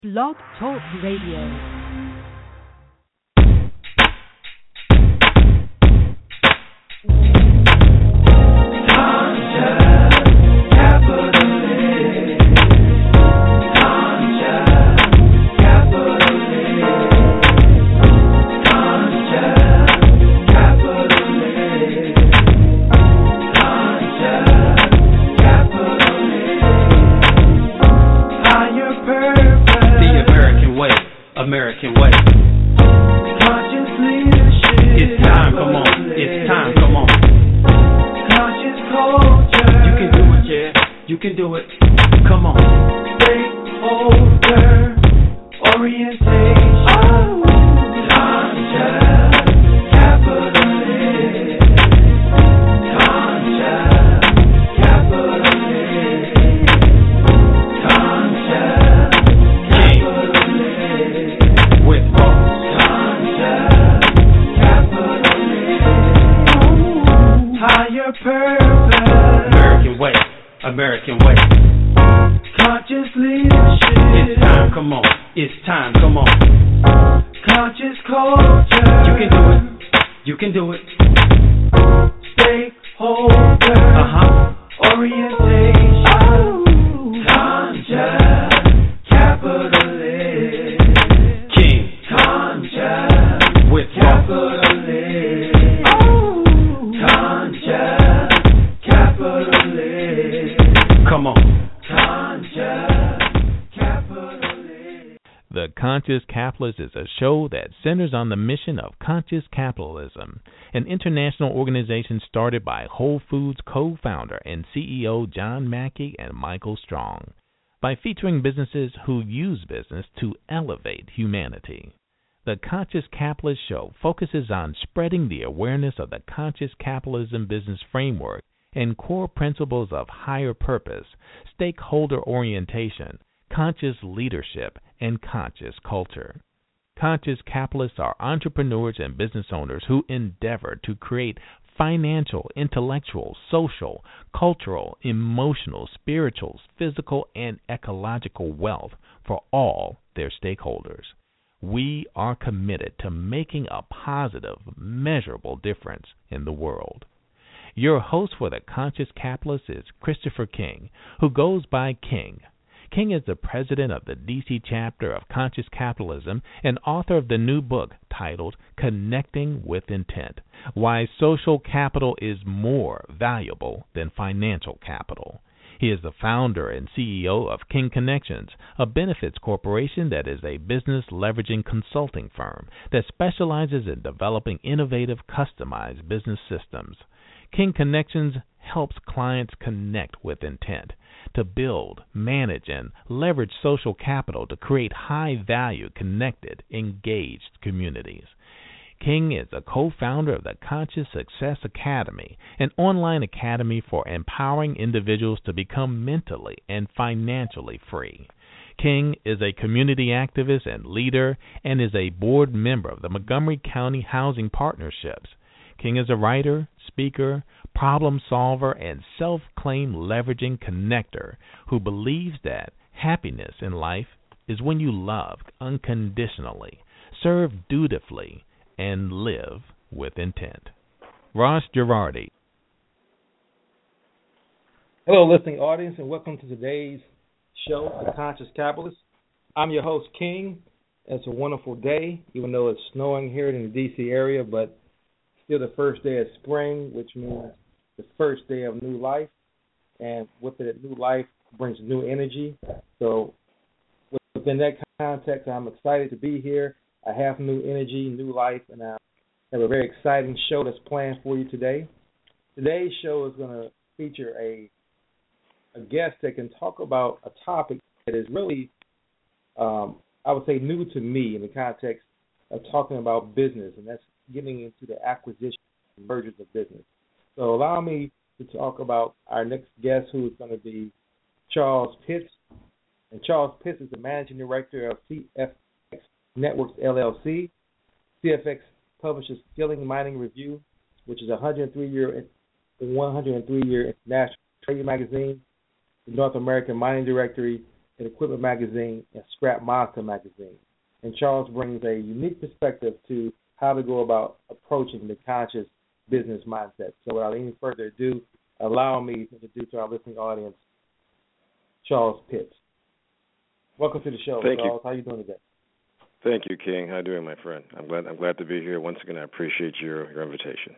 Blog Talk Radio. American way. Conscious leadership. It's time, come on. It's time, come on. Conscious culture. You can do it, yeah. You can do it. Come on. Stakeholder orientation. Oh. Conscious capitalist. Conscious capitalist. Conscious capitalist. With higher purpose. American way, American way. Conscious leadership. It's time, come on. It's time, come on. Conscious culture. You can do it. You can do it. Stakeholder. Orientation. Oh. Conscious capitalist. King. Conscious with capitalist. Oh. Conscious capitalist. Come on. Conscious capitalist. The Conscious Capitalist is a show that centers on the mission of conscious capitalism, an international organization started by Whole Foods co-founder and CEO John Mackey and Michael Strong, by featuring businesses who use business to elevate humanity. The Conscious Capitalist Show focuses on spreading the awareness of the conscious capitalism business framework and core principles of higher purpose, stakeholder orientation, conscious leadership, and conscious culture. Conscious capitalists are entrepreneurs and business owners who endeavor to create financial, intellectual, social, cultural, emotional, spiritual, physical, and ecological wealth for all their stakeholders. We are committed to making a positive, measurable difference in the world. Your host for the Conscious Capitalist is Christopher King, who goes by King. King is the president of the D.C. chapter of Conscious Capitalism and author of the new book titled Connecting with Intent: Why Social Capital is More Valuable Than Financial Capital. He is the founder and CEO of King Connections, a benefits corporation that is a business leveraging consulting firm that specializes in developing innovative, customized business systems. King Connections helps clients connect with intent to build, manage, and leverage social capital to create high-value, connected, engaged communities. King is a co-founder of the Conscious Success Academy, an online academy for empowering individuals to become mentally and financially free. King is a community activist and leader and is a board member of the Montgomery County Housing Partnerships. King is a writer, speaker, problem solver, and self-claimed leveraging connector who believes that happiness in life is when you love unconditionally, serve dutifully, and live with intent. Ross Girardi. Hello, listening audience, and welcome to today's show, The Conscious Capitalist. I'm your host, King. It's a wonderful day, even though it's snowing here in the D.C. area, but still the first day of spring, which means the first day of new life. And with it, new life brings new energy. So within that context, I'm excited to be here. I have new energy, new life, and I have a very exciting show that's planned for you today. Today's show is going to feature a guest that can talk about a topic that is really, I would say, new to me in the context of talking about business, and that's getting into the acquisition and mergers of business. So allow me to talk about our next guest, who is going to be Charles Pitts. And Charles Pitts is the managing director of CFX Networks, LLC. CFX publishes Skilling Mining Review, which is a 103-year international trade magazine, the North American Mining Directory, at Equipment Magazine and Scrap Monster Magazine. And Charles brings a unique perspective to how to go about approaching the conscious business mindset. So without any further ado, allow me to introduce to our listening audience Charles Pitts. Welcome to the show, Thank Charles. You. How are you doing today? Thank you, King. How are you doing, my friend? I'm glad to be here. Once again, I appreciate your invitation.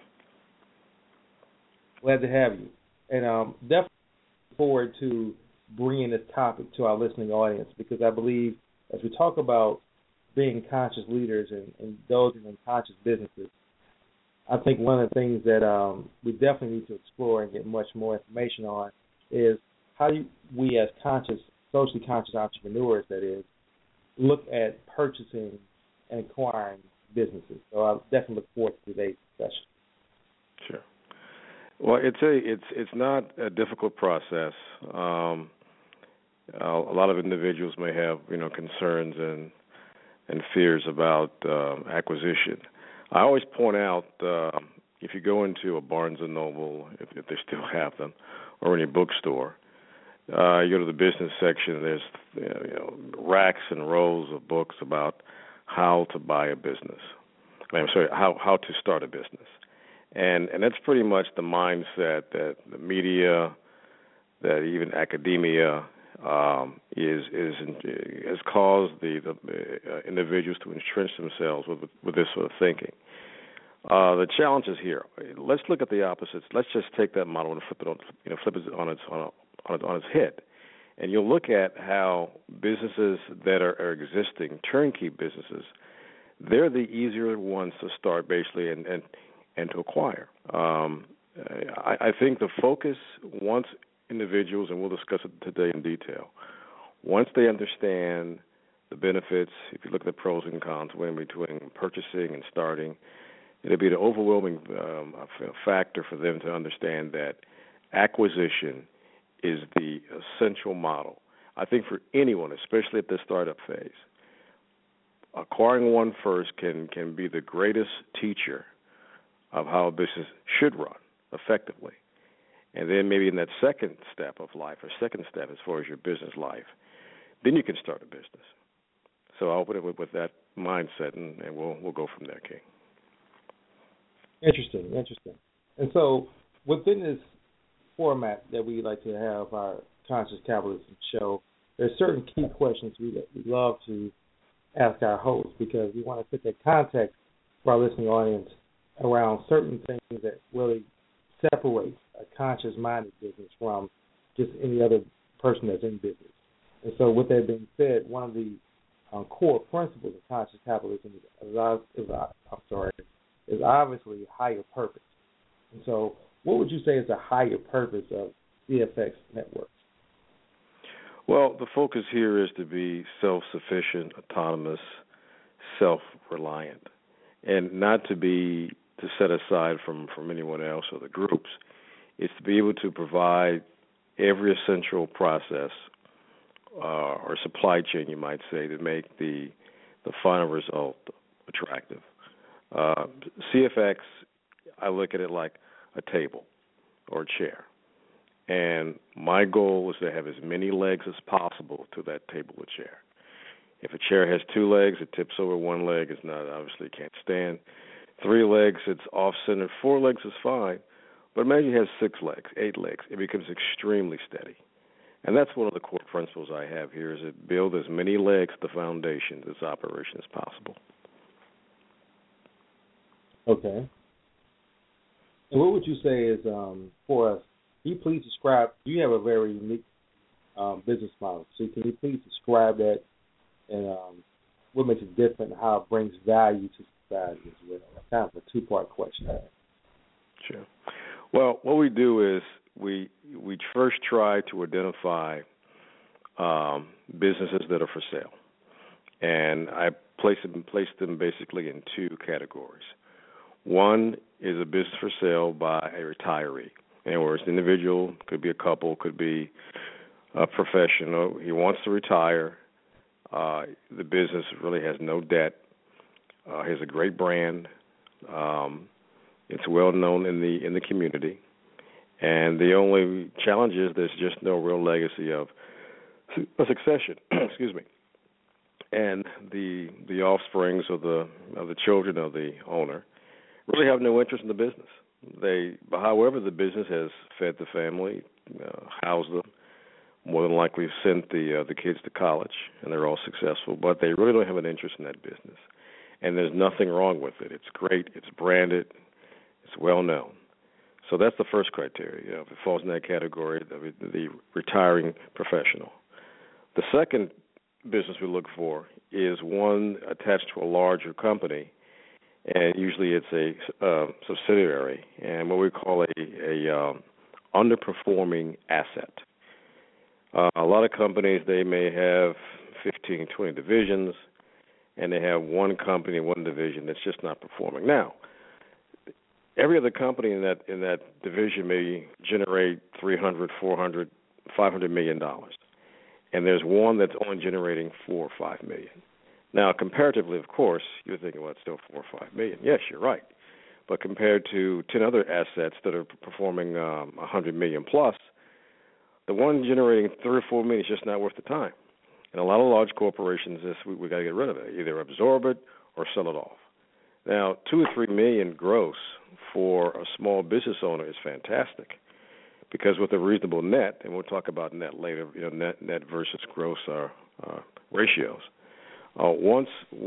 Glad to have you. And definitely look forward to bringing this topic to our listening audience, because I believe as we talk about being conscious leaders and indulging in conscious businesses, I think one of the things that we definitely need to explore and get much more information on is how we as socially conscious entrepreneurs, that is, look at purchasing and acquiring businesses. So I definitely look forward to today's discussion. Sure. Well, it's not a difficult process. A lot of individuals may have concerns and fears about acquisition. I always point out if you go into a Barnes and Noble, if they still have them, or any bookstore, you go to the business section. There's racks and rows of books about how to buy a business. How to start a business, and that's pretty much the mindset that the media, that even academia has caused the individuals to entrench themselves with this sort of thinking. The challenge is here. Let's look at the opposites. Let's just take that model and flip it on its head, and you'll look at how businesses that are existing, turnkey businesses, they're the easier ones to start, basically, and to acquire. I think the focus, once individuals, and we'll discuss it today in detail, once they understand the benefits, if you look at the pros and cons between purchasing and starting, it'll be the overwhelming factor for them to understand that acquisition is the essential model. I think for anyone, especially at the startup phase, acquiring one first can be the greatest teacher of how a business should run effectively. And then maybe in that second step of life, or second step as far as your business life, then you can start a business. So I'll open it with that mindset, and we'll go from there, King. Interesting. And so within this format that we like to have our Conscious Capitalism show, there's certain key questions we love to ask our hosts, because we want to put that context for our listening audience around certain things that really separate a conscious-minded business from just any other person that's in business. And so with that being said, one of the core principles of conscious capitalism is obviously higher purpose. And so what would you say is the higher purpose of CFX Networks? Well, the focus here is to be self-sufficient, autonomous, self-reliant, and not to set aside from anyone else or the groups. It's to be able to provide every essential process or supply chain, you might say, to make the final result attractive. CFX, I look at it like a table or a chair. And my goal is to have as many legs as possible to that table or chair. If a chair has 2 legs, it tips over 1 leg. It's not, obviously can't stand. 3 legs, it's off-centered. 4 legs is fine. But imagine you have 6 legs, 8 legs. It becomes extremely steady. And that's one of the core principles I have here, is to build as many legs to the foundation of this operation as possible. Okay. And what would you say is, for us, can you please describe, you have a very unique business model, so can you please describe that and what makes it different and how it brings value to society as well? Kind of a 2-part question. Sure. Well, what we do is we first try to identify businesses that are for sale, and I place them basically in 2 categories. One is a business for sale by a retiree. In other words, the individual, could be a couple, could be a professional. He wants to retire. The business really has no debt. Has a great brand. It's well known in the community. And the only challenge is there's just no real legacy of a succession. Excuse me. And the offsprings of the children of the owner really have no interest in the business. However, the business has fed the family, housed them, more than likely sent the kids to college, and they're all successful. But they really don't have an interest in that business, and there's nothing wrong with it. It's great. It's branded. It's well known. So that's the first criteria. If it falls in that category, the retiring professional. The second business we look for is one attached to a larger company, and usually it's a subsidiary, and what we call a underperforming asset. A lot of companies, they may have 15, 20 divisions, and they have one company, one division that's just not performing. Now, every other company in that division may generate $300, $400, $500 million, and there's one that's only generating $4 or $5 million. Now, comparatively, of course, you're thinking, well, it's still $4 or $5 million. Yes, you're right, but compared to 10 other assets that are performing $100 million plus, the one generating $3 or $4 million is just not worth the time. And a lot of large corporations, we got to get rid of it, either absorb it or sell it off. Now, $2 or $3 million gross for a small business owner is fantastic, because with a reasonable net, and we'll talk about net later, net versus gross ratios. Once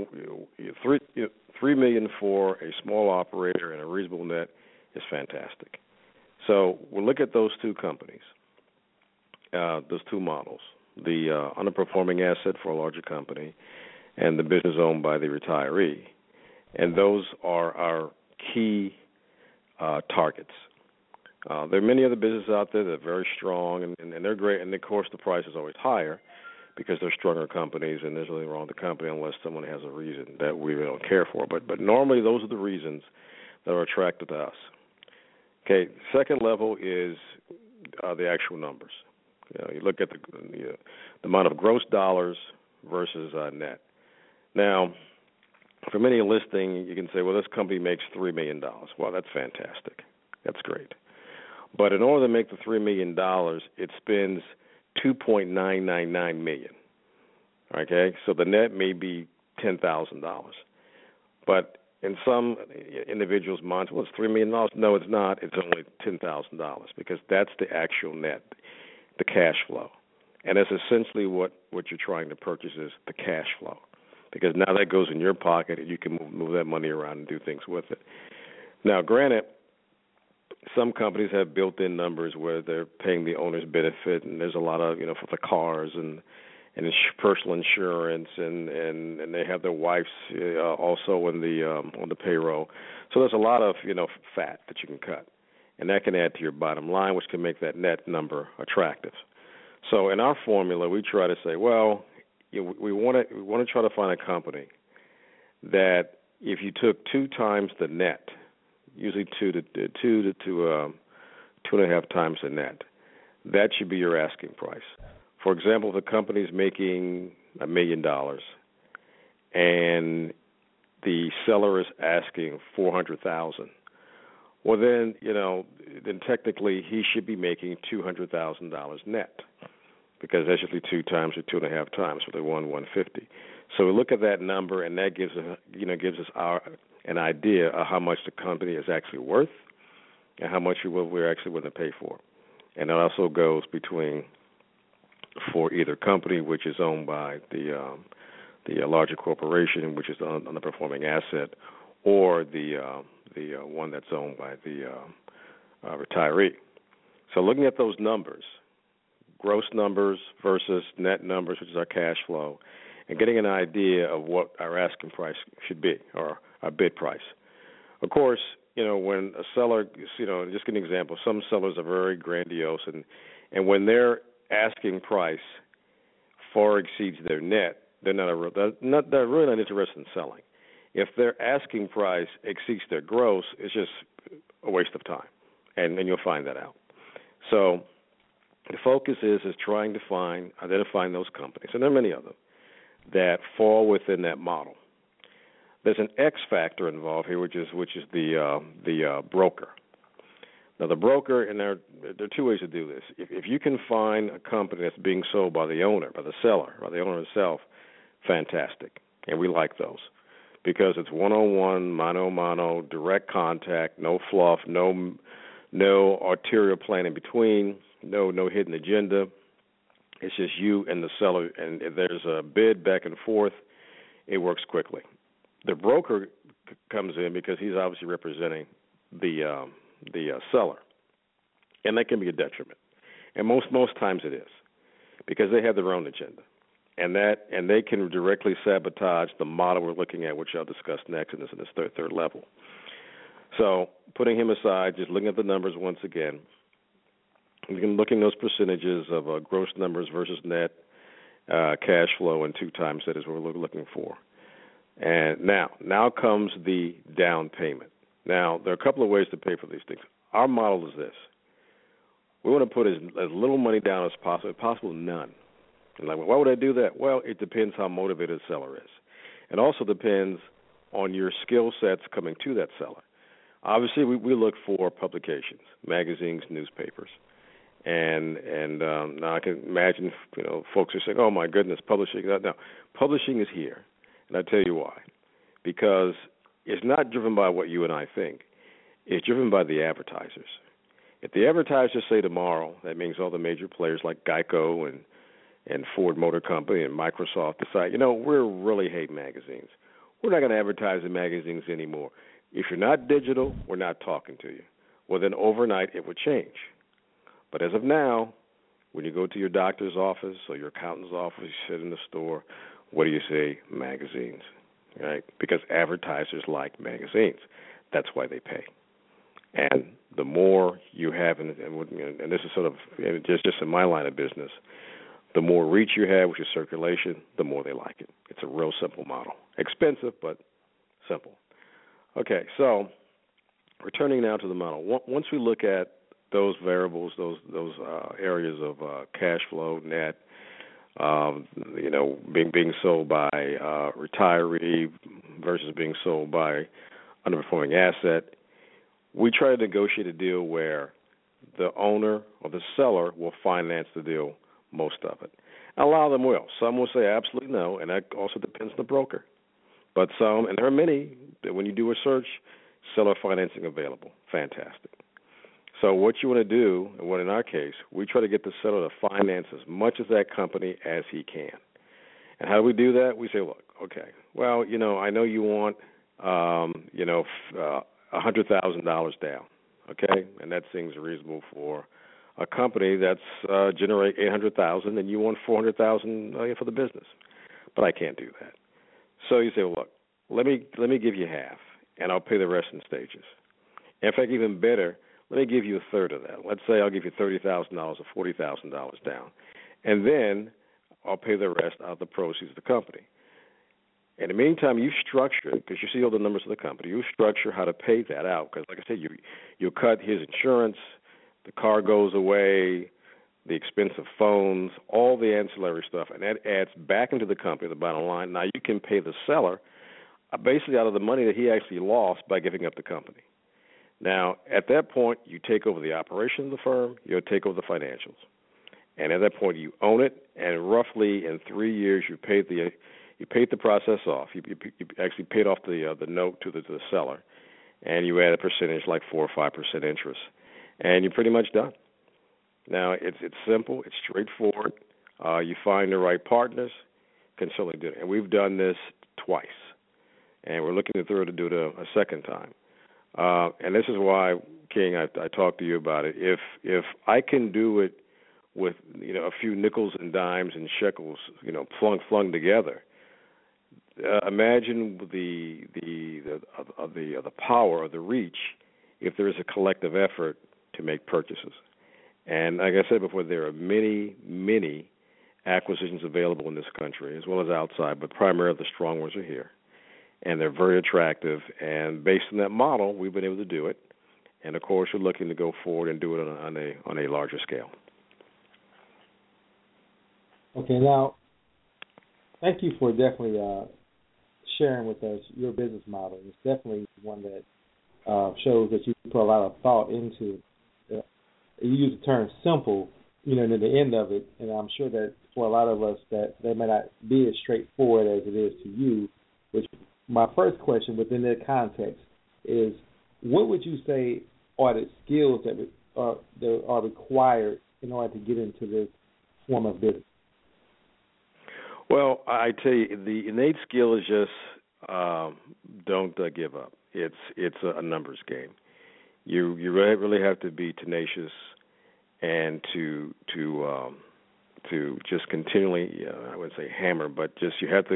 $3 million for a small operator and a reasonable net is fantastic. So we'll look at those two companies, those two models: the underperforming asset for a larger company, and the business owned by the retiree. And those are our key targets. There are many other businesses out there that are very strong, and they're great, and of course the price is always higher because they're stronger companies, and there's nothing wrong with the company unless someone has a reason that we really don't care for. But normally those are the reasons that are attracted to us. Okay, second level is the actual numbers. You look at the amount of gross dollars versus net. Now, from any listing, you can say, well, this company makes $3 million. Well, that's fantastic. That's great. But in order to make the $3 million, it spends $2.999 million. Okay, so the net may be $10,000. But in some individuals' minds, well, it's $3 million. No, it's not. It's only $10,000 because that's the actual net, the cash flow. And that's essentially what you're trying to purchase is the cash flow, because now that goes in your pocket and you can move that money around and do things with it. Now, granted, some companies have built-in numbers where they're paying the owner's benefit, and there's a lot of, for the cars and personal insurance, and they have their wives also on the payroll. So there's a lot of, fat that you can cut, and that can add to your bottom line, which can make that net number attractive. So in our formula, we try to say, well, we want to try to find a company that if you took 2 times the net, usually 2 to 2.5 times the net, that should be your asking price. For example, if the company's making $1 million and the seller is asking $400,000, well then technically he should be making $200,000 net, because that's usually 2 times or 2.5 times for the 150. So we look at that number, and that gives us an idea of how much the company is actually worth and how much we're actually willing to pay for. And it also goes for either company, which is owned by the larger corporation, which is the underperforming asset, or the one that's owned by the retiree. So looking at those numbers, gross numbers versus net numbers, which is our cash flow, and getting an idea of what our asking price should be, or our bid price. Of course, when a seller, just give an example, some sellers are very grandiose, and when their asking price far exceeds their net, they're really not interested in selling. If their asking price exceeds their gross, it's just a waste of time, and you'll find that out. So the focus is trying to identifying those companies, and there are many of them, that fall within that model. There's an X factor involved here, which is the broker. Now, the broker, and there are two ways to do this. If you can find a company that's being sold by the owner, by the seller, by the owner himself, fantastic. And we like those because it's one-on-one, mano-a-mano, direct contact, no fluff, no arterial plan in between, no hidden agenda. It's just you and the seller, and if there's a bid back and forth, it works quickly. The broker comes in because he's obviously representing the seller, and that can be a detriment. And most times it is because they have their own agenda, and they can directly sabotage the model we're looking at, which I'll discuss next in this third level. So putting him aside, just looking at the numbers once again, looking at those percentages of gross numbers versus net cash flow, and 2 times that is what we're looking for. And now comes the down payment. Now, there are a couple of ways to pay for these things. Our model is this. We want to put as little money down as possible, if possible, none. And like, why would I do that? Well, it depends how motivated the seller is. It also depends on your skill sets coming to that seller. Obviously, we look for publications, magazines, newspapers. And now I can imagine, folks are saying, oh, my goodness, publishing. No, publishing is here. And I'll tell you why. Because it's not driven by what you and I think. It's driven by the advertisers. If the advertisers say tomorrow, that means all the major players like Geico and Ford Motor Company and Microsoft decide, we really hate magazines. We're not going to advertise in magazines anymore. If you're not digital, we're not talking to you. Well, then overnight it would change. But as of now, when you go to your doctor's office or your accountant's office, you sit in the store, what do you say? Magazines, right? Because advertisers like magazines. That's why they pay. And the more you have, and this is sort of just in my line of business, the more reach you have, which is circulation, the more they like it. It's a real simple model. Expensive, but simple. Okay, so returning now to the model. Once we look at those variables, those areas of cash flow, net, being sold by retiree versus being sold by underperforming asset, we try to negotiate a deal where the owner or the seller will finance the deal, most of it. A lot of them will. Some will say absolutely no, and that also depends on the broker. But some, and there are many, that when you do a search, seller financing available. Fantastic. So what you want to do, and what in our case, we try to get the seller to finance as much of that company as he can. And how do we do that? We say, look, okay, well, I know you want, $100,000 down, okay? And that seems reasonable for a company that's generate $800,000, and you want $400,000 for the business. But I can't do that. So you say, well, look, let me give you half, and I'll pay the rest in stages. In fact, even better, let me give you a third of that. Let's say I'll give you $30,000 or $40,000 down, and then I'll pay the rest out of the proceeds of the company. In the meantime, you structure it, because you see all the numbers of the company, you structure how to pay that out, because like I said, you cut his insurance, the car goes away, the expensive phones, all the ancillary stuff, and that adds back into the company, the bottom line. Now you can pay the seller basically out of the money that he actually lost by giving up the company. Now, at that point, you take over the operation of the firm, you take over the financials. And at that point, you own it, and roughly in 3 years, you paid the process off. You actually paid off the note to the seller, and you add a percentage like 4 or 5% interest, and you're pretty much done. Now, it's simple, it's straightforward. You find the right partners, can certainly do it. And we've done this twice, and we're looking to do it a second time. And this is why, King, I talked to you about it. If I can do it with a few nickels and dimes and shekels, flung together, imagine the power or the reach if there is a collective effort to make purchases. And like I said before, there are many, many acquisitions available in this country as well as outside, but primarily the strong ones are here. And they're very attractive. And based on that model, we've been able to do it. And, of course, we're looking to go forward and do it on a larger scale. Okay, now, thank you for definitely sharing with us your business model. It's definitely one that shows that you put a lot of thought into you use the term simple, near the end of it, and I'm sure that for a lot of us that may not be as straightforward as it is to you. Which my first question within that context is, what would you say are the skills that are required in order to get into this form of business? Well, I tell you, the innate skill is just don't give up. It's a numbers game. You really have to be tenacious and to just continually, I wouldn't say hammer, but just you have to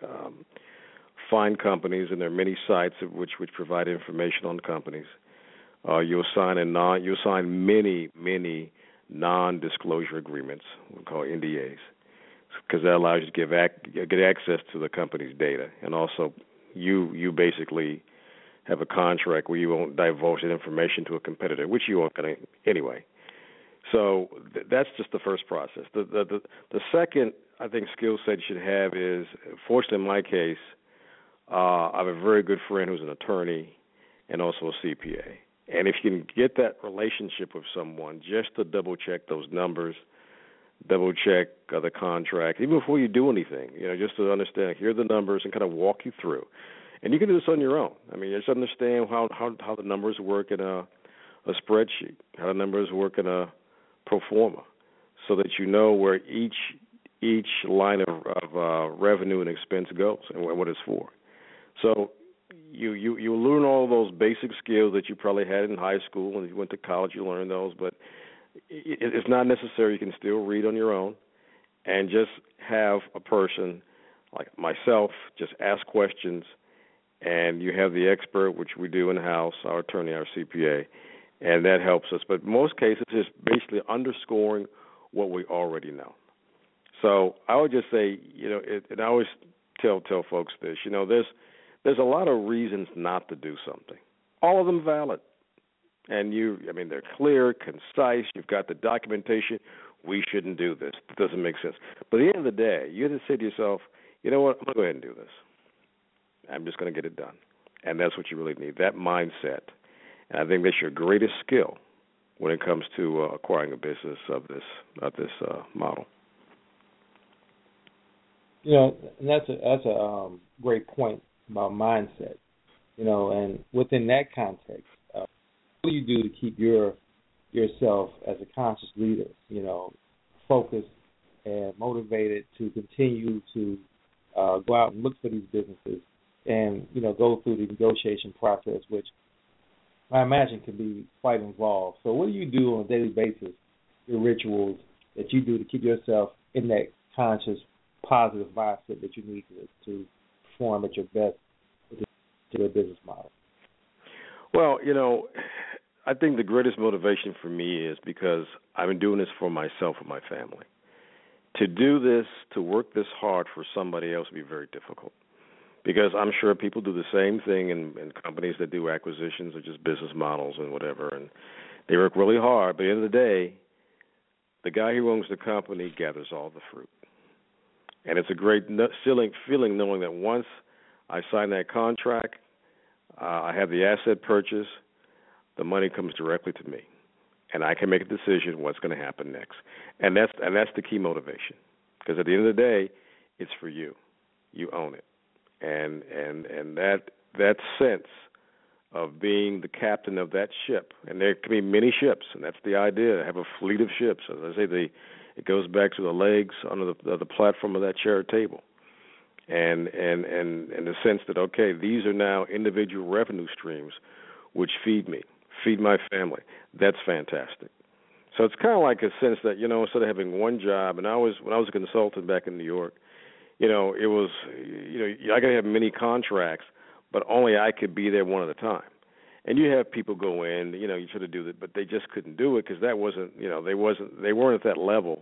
find companies, and there are many sites which provide information on companies. You'll sign many non-disclosure agreements, we call NDAs, because that allows you to get access to the company's data, and also you basically have a contract where you won't divulge that information to a competitor, which you won't anyway. So that's just the first process. The second, I think, skill set you should have is, fortunately in my case, I have a very good friend who's an attorney and also a CPA. And if you can get that relationship with someone, just to double-check those numbers, double-check the contract, even before you do anything, just to understand, here are the numbers, and kind of walk you through. And you can do this on your own. I mean, just understand how the numbers work in a spreadsheet, how the numbers work in a pro forma, so that you know where each line of revenue and expense goes and what it's for. So you learn all those basic skills that you probably had in high school, and if you went to college, you learned those. But it's not necessary. You can still read on your own, and just have a person like myself just ask questions, and you have the expert, which we do in-house, our attorney, our CPA, and that helps us. But in most cases, it's basically underscoring what we already know. So I would just say, and I always tell folks this, there's a lot of reasons not to do something. All of them valid. And they're clear, concise, you've got the documentation, we shouldn't do this. It doesn't make sense. But at the end of the day, you have to say to yourself, you know what, I'm going to go ahead and do this. I'm just going to get it done. And that's what you really need, that mindset. And I think that's your greatest skill when it comes to acquiring a business of this model. And that's a great point about mindset. And within that context, what do you do to keep yourself as a conscious leader, focused and motivated to continue to go out and look for these businesses and, go through the negotiation process, which I imagine can be quite involved. So what do you do on a daily basis, your rituals that you do to keep yourself in that conscious, positive mindset that you need to perform at your best with your business model? Well, I think the greatest motivation for me is because I've been doing this for myself and my family. To do this, to work this hard for somebody else would be very difficult, because I'm sure people do the same thing in companies that do acquisitions or just business models and whatever, and they work really hard, but at the end of the day, the guy who owns the company gathers all the fruit. And it's a great feeling knowing that once I sign that contract, I have the asset purchase, the money comes directly to me, and I can make a decision what's going to happen next. And that's the key motivation, because at the end of the day, it's for you. You own it. And that sense of being the captain of that ship, and there can be many ships, and that's the idea, have a fleet of ships. As I say, it goes back to the legs under the platform of that chair table, and the sense that, okay, these are now individual revenue streams which feed me, feed my family. That's fantastic. So it's kind of like a sense that, instead of having one job, and when I was a consultant back in New York, it was, I could have many contracts, but only I could be there one at a time. And you have people go in, you sort of do that, but they just couldn't do it because that wasn't, they weren't at that level,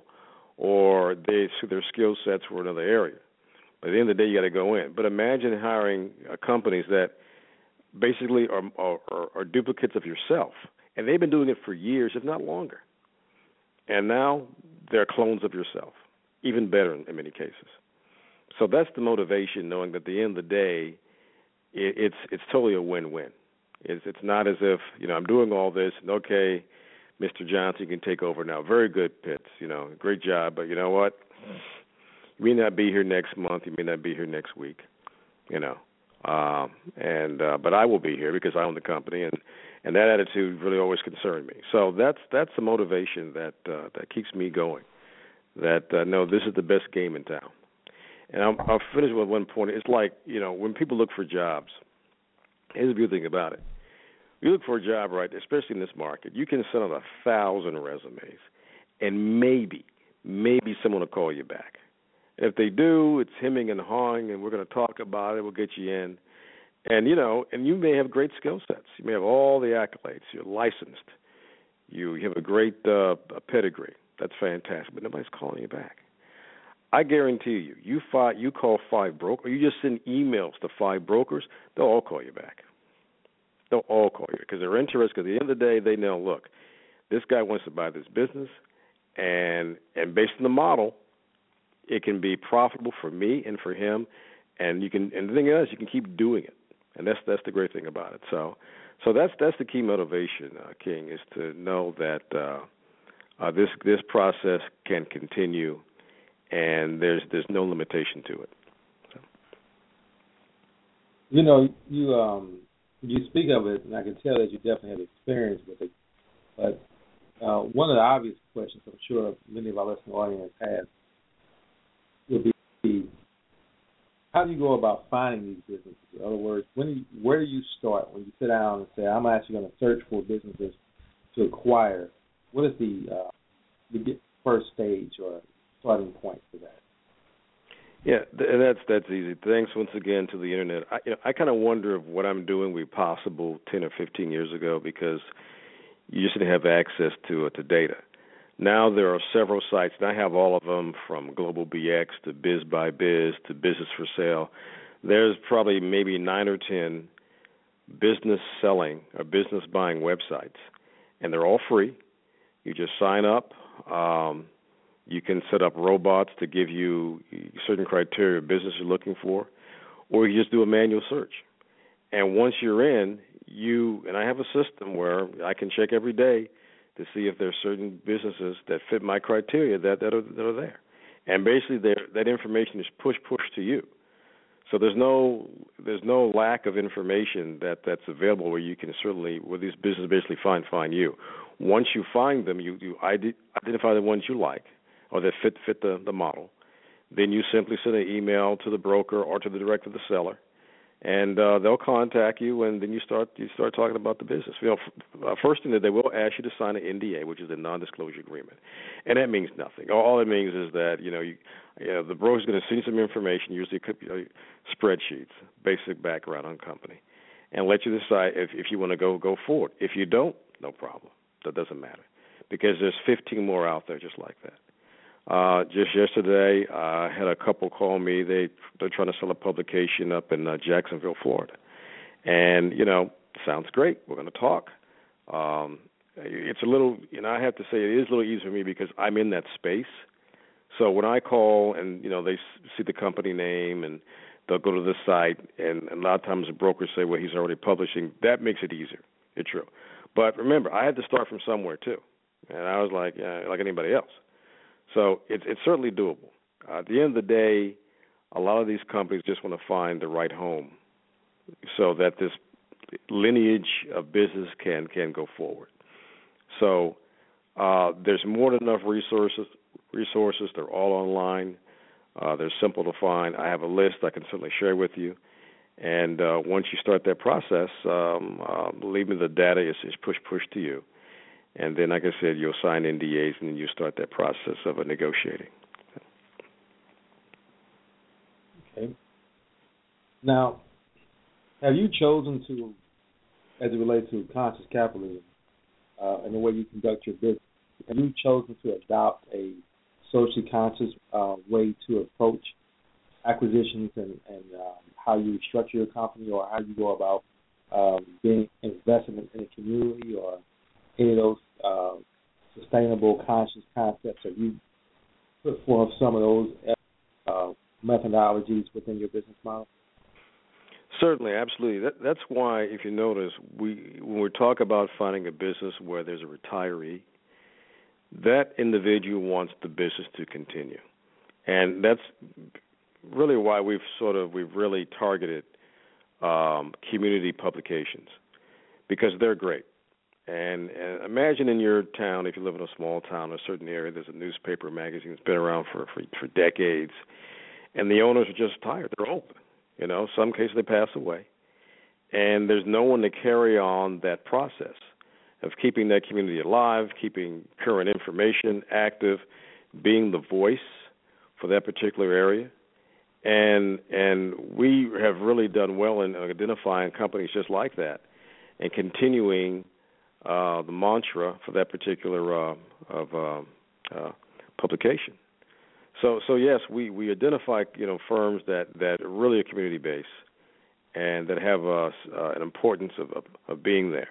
or their skill sets were in another area. But at the end of the day, you got to go in. But imagine hiring companies that basically are duplicates of yourself, and they've been doing it for years, if not longer. And now they're clones of yourself, even better in many cases. So that's the motivation, knowing that at the end of the day, it's totally a win-win. It's not as if, I'm doing all this, and okay, Mr. Johnson can take over now. Very good, Pitts. Great job. But you know what? You may not be here next month. You may not be here next week. But I will be here because I own the company, and that attitude really always concerned me. So that's the motivation that keeps me going. That no, this is the best game in town. And I'll finish with one point. It's like when people look for jobs. Here's the beautiful thing about it. You look for a job, right? Especially in this market, you can send out 1,000 resumes, and maybe someone will call you back. If they do, it's hemming and hawing, and we're going to talk about it. We'll get you in. And, and you may have great skill sets. You may have all the accolades. You're licensed. You have a great pedigree. That's fantastic, but nobody's calling you back. I guarantee you call 5 brokers, or you just send emails to 5 brokers, they'll all call you back. They'll all call you because they're interested. Because at the end of the day, they know, look, this guy wants to buy this business, and based on the model, it can be profitable for me and for him, and the thing is, you can keep doing it, and that's the great thing about it. So that's the key motivation, King, is to know that this process can continue, and there's no limitation to it. So. You speak of it, and I can tell that you definitely have experience with it. But one of the obvious questions I'm sure many of our listening audience have would be, how do you go about finding these businesses? In other words, where do you start when you sit down and say, I'm actually going to search for businesses to acquire? What is the first stage or starting point for that? Yeah, that's easy. Thanks once again to the internet. I kind of wonder if what I'm doing would be possible 10 or 15 years ago because you just didn't have access to data. Now there are several sites, and I have all of them from Global BX to Biz by Biz to Business for Sale. There's probably maybe 9 or 10 business selling or business buying websites, and they're all free. You just sign up. You can set up robots to give you certain criteria of business you're looking for, or you just do a manual search. And once you're in, and I have a system where I can check every day to see if there are certain businesses that fit my criteria that are there. And basically that information is pushed to you. So there's no lack of information that's available where you can where these businesses basically find you. Once you find them, you identify the ones you like or that fit the model. Then you simply send an email to the broker or to the director of the seller, and they'll contact you, and then you start talking about the business. First thing that they will ask you to sign an NDA, which is a non-disclosure agreement, and that means nothing. All it means is that the broker's going to send you some information, usually spreadsheets, basic background on company, and let you decide if you want to go forward. If you don't, no problem. That doesn't matter because there's 15 more out there just like that. Just yesterday, I had a couple call me. They're trying to sell a publication up in Jacksonville, Florida. And, sounds great. We're going to talk. It's a little, I have to say it is a little easier for me because I'm in that space. So when I call and, they see the company name and they'll go to the site, and a lot of times the brokers say, well, he's already publishing. That makes it easier. It's true. But remember, I had to start from somewhere, too. And I was like anybody else. So it's certainly doable. At the end of the day, a lot of these companies just want to find the right home so that this lineage of business can go forward. So there's more than enough resources. They're all online. They're simple to find. I have a list I can certainly share with you. And once you start that process, believe me, the data is pushed to you. And then, like I said, you'll sign NDAs, and then you start that process of negotiating. Okay. Now, have you chosen to, as it relates to conscious capitalism and the way you conduct your business, have you chosen to adopt a socially conscious way to approach acquisitions and how you structure your company or how you go about being invested in the community or any of those sustainable conscious concepts? Have you put forth some of those methodologies within your business model? Certainly, absolutely. That's why, if you notice, when we talk about finding a business where there's a retiree, that individual wants the business to continue, and that's really why we've really targeted community publications, because they're great. And imagine in your town, if you live in a small town, a certain area, there's a newspaper, magazine that's been around for decades, and the owners are just tired. They're old. Some cases they pass away, and there's no one to carry on that process of keeping that community alive, keeping current information active, being the voice for that particular area. And we have really done well in identifying companies just like that and continuing the mantra for that particular publication. So yes, we identify firms that really are community based and that have an importance of being there.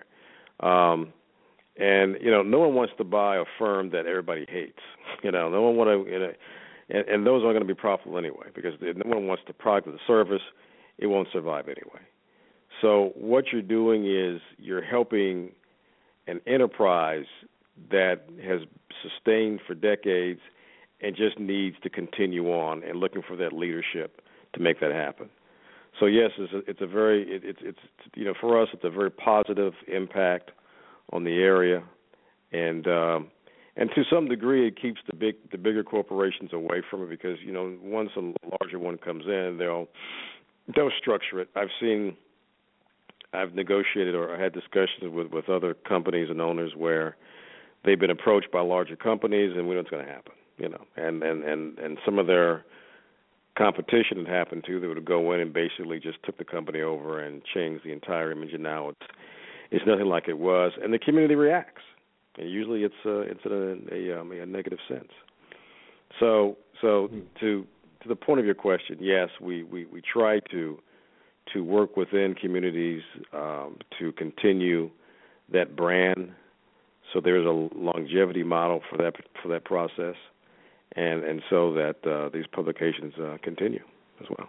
And no one wants to buy a firm that everybody hates. No one want to. And those aren't going to be profitable anyway, because no one wants the product or the service. It won't survive anyway. So what you're doing is you're helping an enterprise that has sustained for decades and just needs to continue on, and looking for that leadership to make that happen. So yes, it's for us it's a very positive impact on the area, and to some degree it keeps the bigger corporations away from it, because once a larger one comes in, they'll structure it. I've negotiated or had discussions with other companies and owners where they've been approached by larger companies, and we know what's going to happen. And some of their competition had happened too. They would go in and basically just took the company over and changed the entire image, and now it's nothing like it was, and the community reacts. And usually it's in a negative sense. So to the point of your question, yes, we try to work within communities to continue that brand. So there's a longevity model for that process, and so that these publications continue as well.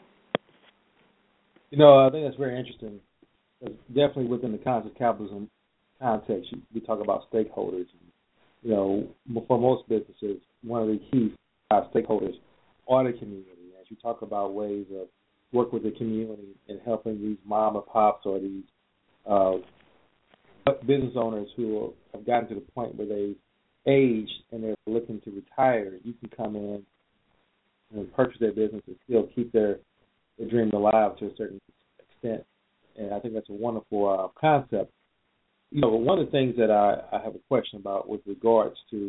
I think that's very interesting. Definitely within the conscious capitalism context, we talk about stakeholders. For most businesses, one of the key stakeholders are the community. As you talk about ways of work with the community and helping these mom and pops or these business owners who have gotten to the point where they've aged and they're looking to retire, you can come in and purchase their business and still keep their dream alive to a certain extent. And I think that's a wonderful concept. One of the things that I have a question about with regards to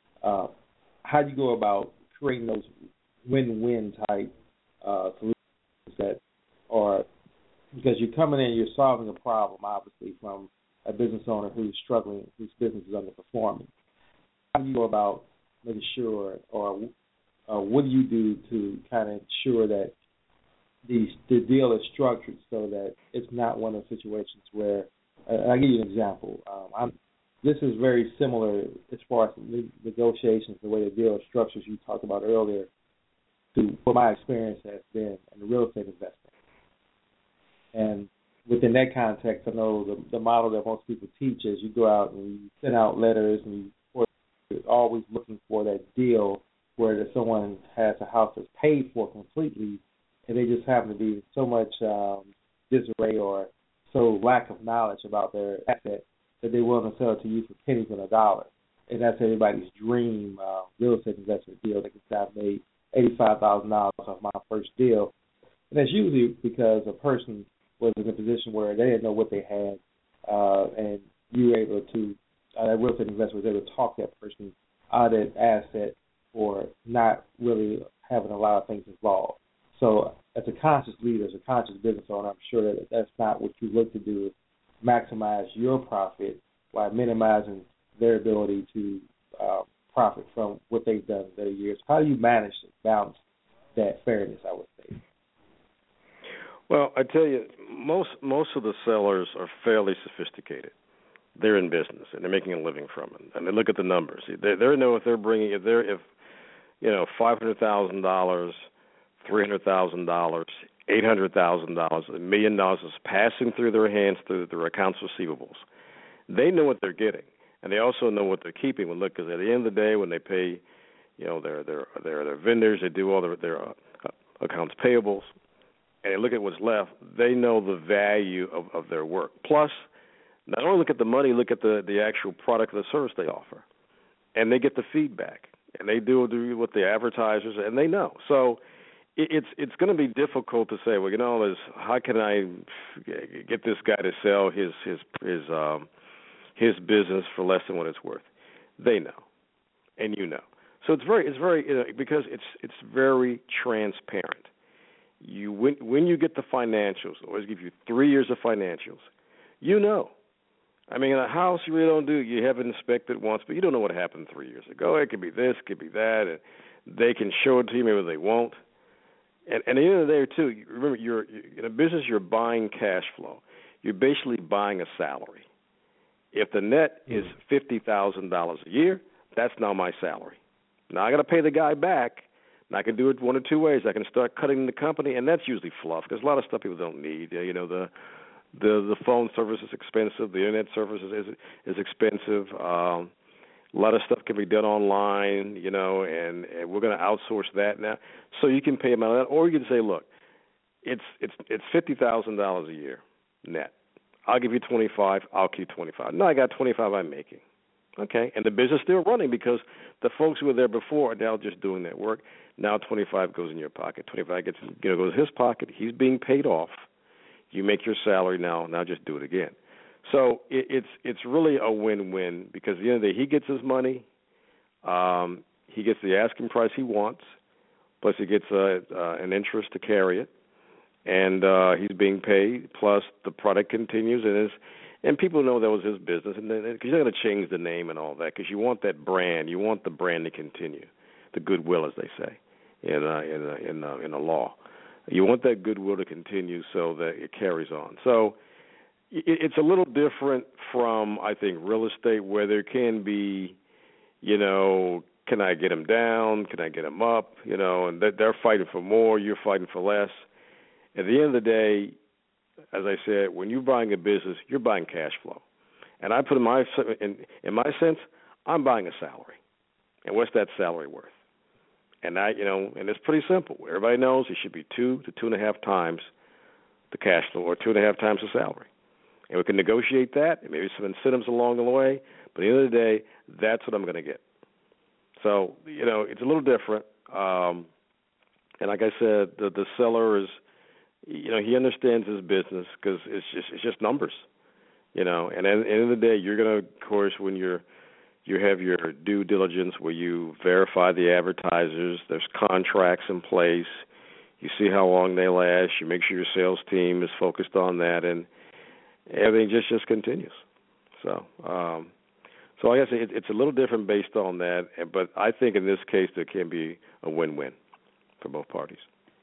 how do you go about creating those win-win type solutions that are, because you're coming in, you're solving a problem, obviously, from a business owner who's struggling, whose business is underperforming. How do you go about making sure, or what do you do to kind of ensure that the deal is structured so that it's not one of the situations where, I'll give you an example. This is very similar as far as negotiations, the way the deal is structured, you talked about earlier, to what my experience has been in the real estate investment. And within that context, I know the model that most people teach is you go out and you send out letters, and you're always looking for that deal where someone has a house that's paid for completely, and they just happen to be in so much disarray or so lack of knowledge about their asset that they're willing to sell it to you for pennies on a dollar. And that's everybody's dream real estate investment deal. They can say, I made $85,000 off my first deal. And that's usually because a person was in a position where they didn't know what they had, and you were able to, that real estate investor was able to talk that person out of that asset for not really having a lot of things involved. So as a conscious leader, as a conscious business owner, I'm sure that that's not what you look to do, maximize your profit while minimizing their ability to profit from what they've done in their years. How do you manage to balance that fairness, I would say? Well, I tell you, most of the sellers are fairly sophisticated. They're in business and they're making a living from it, and they look at the numbers. They know if they're bringing $500,000, $300,000 $800,000, $1 million is passing through their hands through their accounts receivables. They know what they're getting, and they also know what they're keeping. Well, look, because at the end of the day, when they pay, their vendors, they do all their accounts payables, and they look at what's left. They know the value of their work. Plus, not only look at the money, look at the actual product or the service they offer, and they get the feedback, and they do what the advertisers, and they know. So it's going to be difficult to say, well, how can I get this guy to sell his business for less than what it's worth? They know, and you know. So it's very because it's very transparent. When you get the financials, I always give you 3 years of financials. You know. I mean, a house you really don't do. You have it inspected once, but you don't know what happened 3 years ago. It could be this, it could be that, and they can show it to you, maybe they won't. And at the end of the day, too, remember, you're in a business. You're buying cash flow. You're basically buying a salary. If the net is $50,000 a year, that's now my salary. Now I got to pay the guy back. And I can do it one of two ways. I can start cutting the company, and that's usually fluff because a lot of stuff people don't need. The phone service is expensive. The internet service is expensive. A lot of stuff can be done online, and we're going to outsource that now. So you can pay them out of that, or you can say, look, it's $50,000 a year net. I'll give you 25. I'll keep 25. No, I got 25. I'm making. Okay, and the business is still running because the folks who were there before are now just doing that work. Now 25 goes in your pocket. 25 goes in his pocket. He's being paid off. You make your salary now. Now just do it again. So it's really a win-win because at the end of the day, he gets his money. He gets the asking price he wants, plus he gets an interest to carry it, and he's being paid. Plus the product continues and people know that was his business, and because you're not going to change the name and all that, because you want that brand, you want the brand to continue, the goodwill, as they say in the law. You want that goodwill to continue so that it carries on. So it's a little different from, I think, real estate, where there can be, can I get them down? Can I get them up? And they're fighting for more. You're fighting for less. At the end of the day, as I said, when you're buying a business, you're buying cash flow. And I put in my sense, I'm buying a salary. And what's that salary worth? And and it's pretty simple. Everybody knows it should be 2 to 2.5 times the cash flow, or 2.5 times the salary. And we can negotiate that, and maybe some incentives along the way. But at the end of the day, that's what I'm going to get. So it's a little different. And like I said, the seller is, he understands his business because it's just numbers, And at the end of the day, you're going to, of course, when you have your due diligence where you verify the advertisers, there's contracts in place, you see how long they last, you make sure your sales team is focused on that, and everything just continues. So like I say, it's a little different based on that, but I think in this case there can be a win-win for both parties.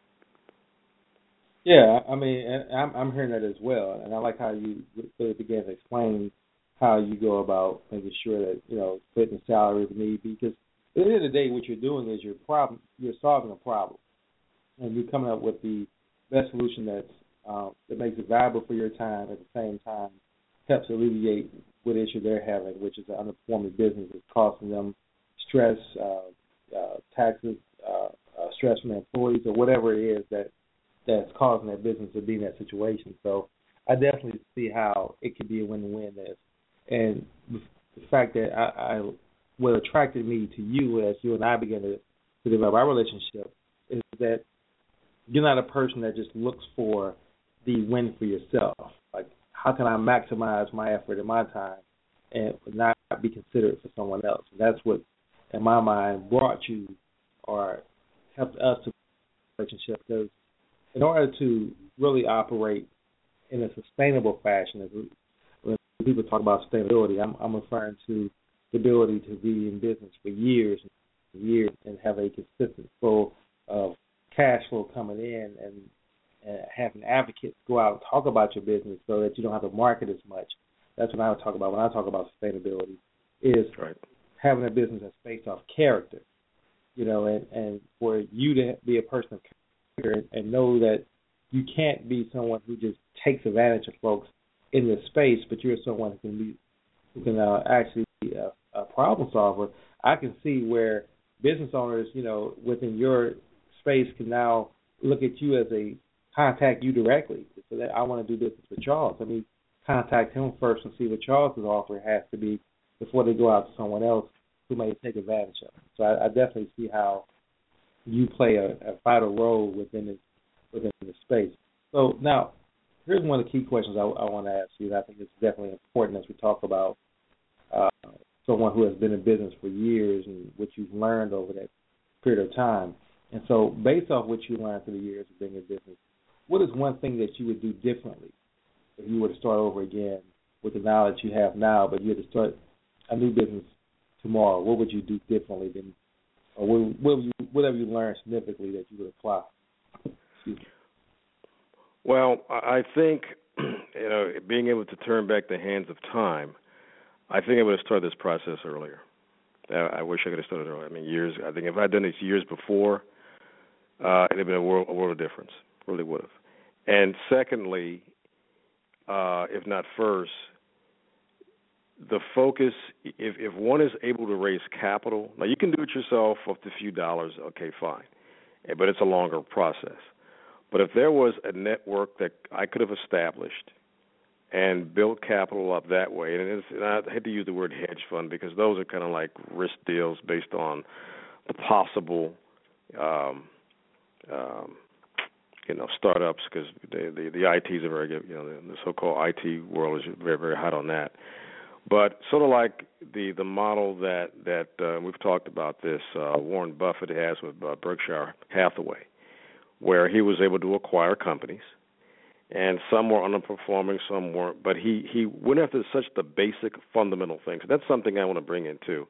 Yeah, I mean, and I'm hearing that as well, and I like how you really began to explain how you go about making sure that splitting the salary if need be. Because at the end of the day, what you're doing is you're solving a problem, and you're coming up with the best solution that makes it valuable for your time. At the same time, helps alleviate what issue they're having, which is an underperforming business that's costing them stress, taxes, stress from their employees, or whatever it is that's causing that business to be in that situation. So I definitely see how it could be a win-win there. And the fact that what attracted me to you as you and I began to develop our relationship is that you're not a person that just looks for the win for yourself. Like, how can I maximize my effort and my time and not be considerate for someone else? And that's what, in my mind, brought you or helped us to relationship, because in order to really operate in a sustainable fashion, when people talk about sustainability, I'm referring to the ability to be in business for years and years and have a consistent flow of cash flow coming in, and having advocates go out and talk about your business so that you don't have to market as much. That's what I would talk about when I talk about sustainability, is right. Having a business that's based off character, and for you to be a person of character and know that you can't be someone who just takes advantage of folks in this space, but you're someone who can actually be a problem solver. I can see where business owners, within your space can now look at you as contact you directly. So that I want to do business with Charles. I mean, contact him first and see what Charles's offer has to be before they go out to someone else who may take advantage of it. So I definitely see how you play a vital role within the space. So now, here's one of the key questions I want to ask you, and I think it's definitely important as we talk about someone who has been in business for years and what you've learned over that period of time. And so based off what you learned through the years of being in business, what is one thing that you would do differently if you were to start over again with the knowledge you have now, but you had to start a new business tomorrow? What would you do differently than, or whatever you learned significantly that you would apply? Excuse me. Well, I think, being able to turn back the hands of time, I think I would have started this process earlier. I wish I could have started earlier. I mean, years. I think if I had done this years before, it would have been a world of difference. Really would have. And secondly, if not first, the focus, if one is able to raise capital, now you can do it yourself up to a few dollars, okay, fine. But it's a longer process. But if there was a network that I could have established and built capital up that way, and I hate to use the word hedge fund because those are kind of like risk deals based on the possible, startups, because the ITs are very good. The so-called IT world is very, very hot on that. But sort of like the model that we've talked about this, Warren Buffett has with Berkshire Hathaway, where he was able to acquire companies, and some were underperforming, some weren't. But he went after such the basic fundamental things. That's something I want to bring in too.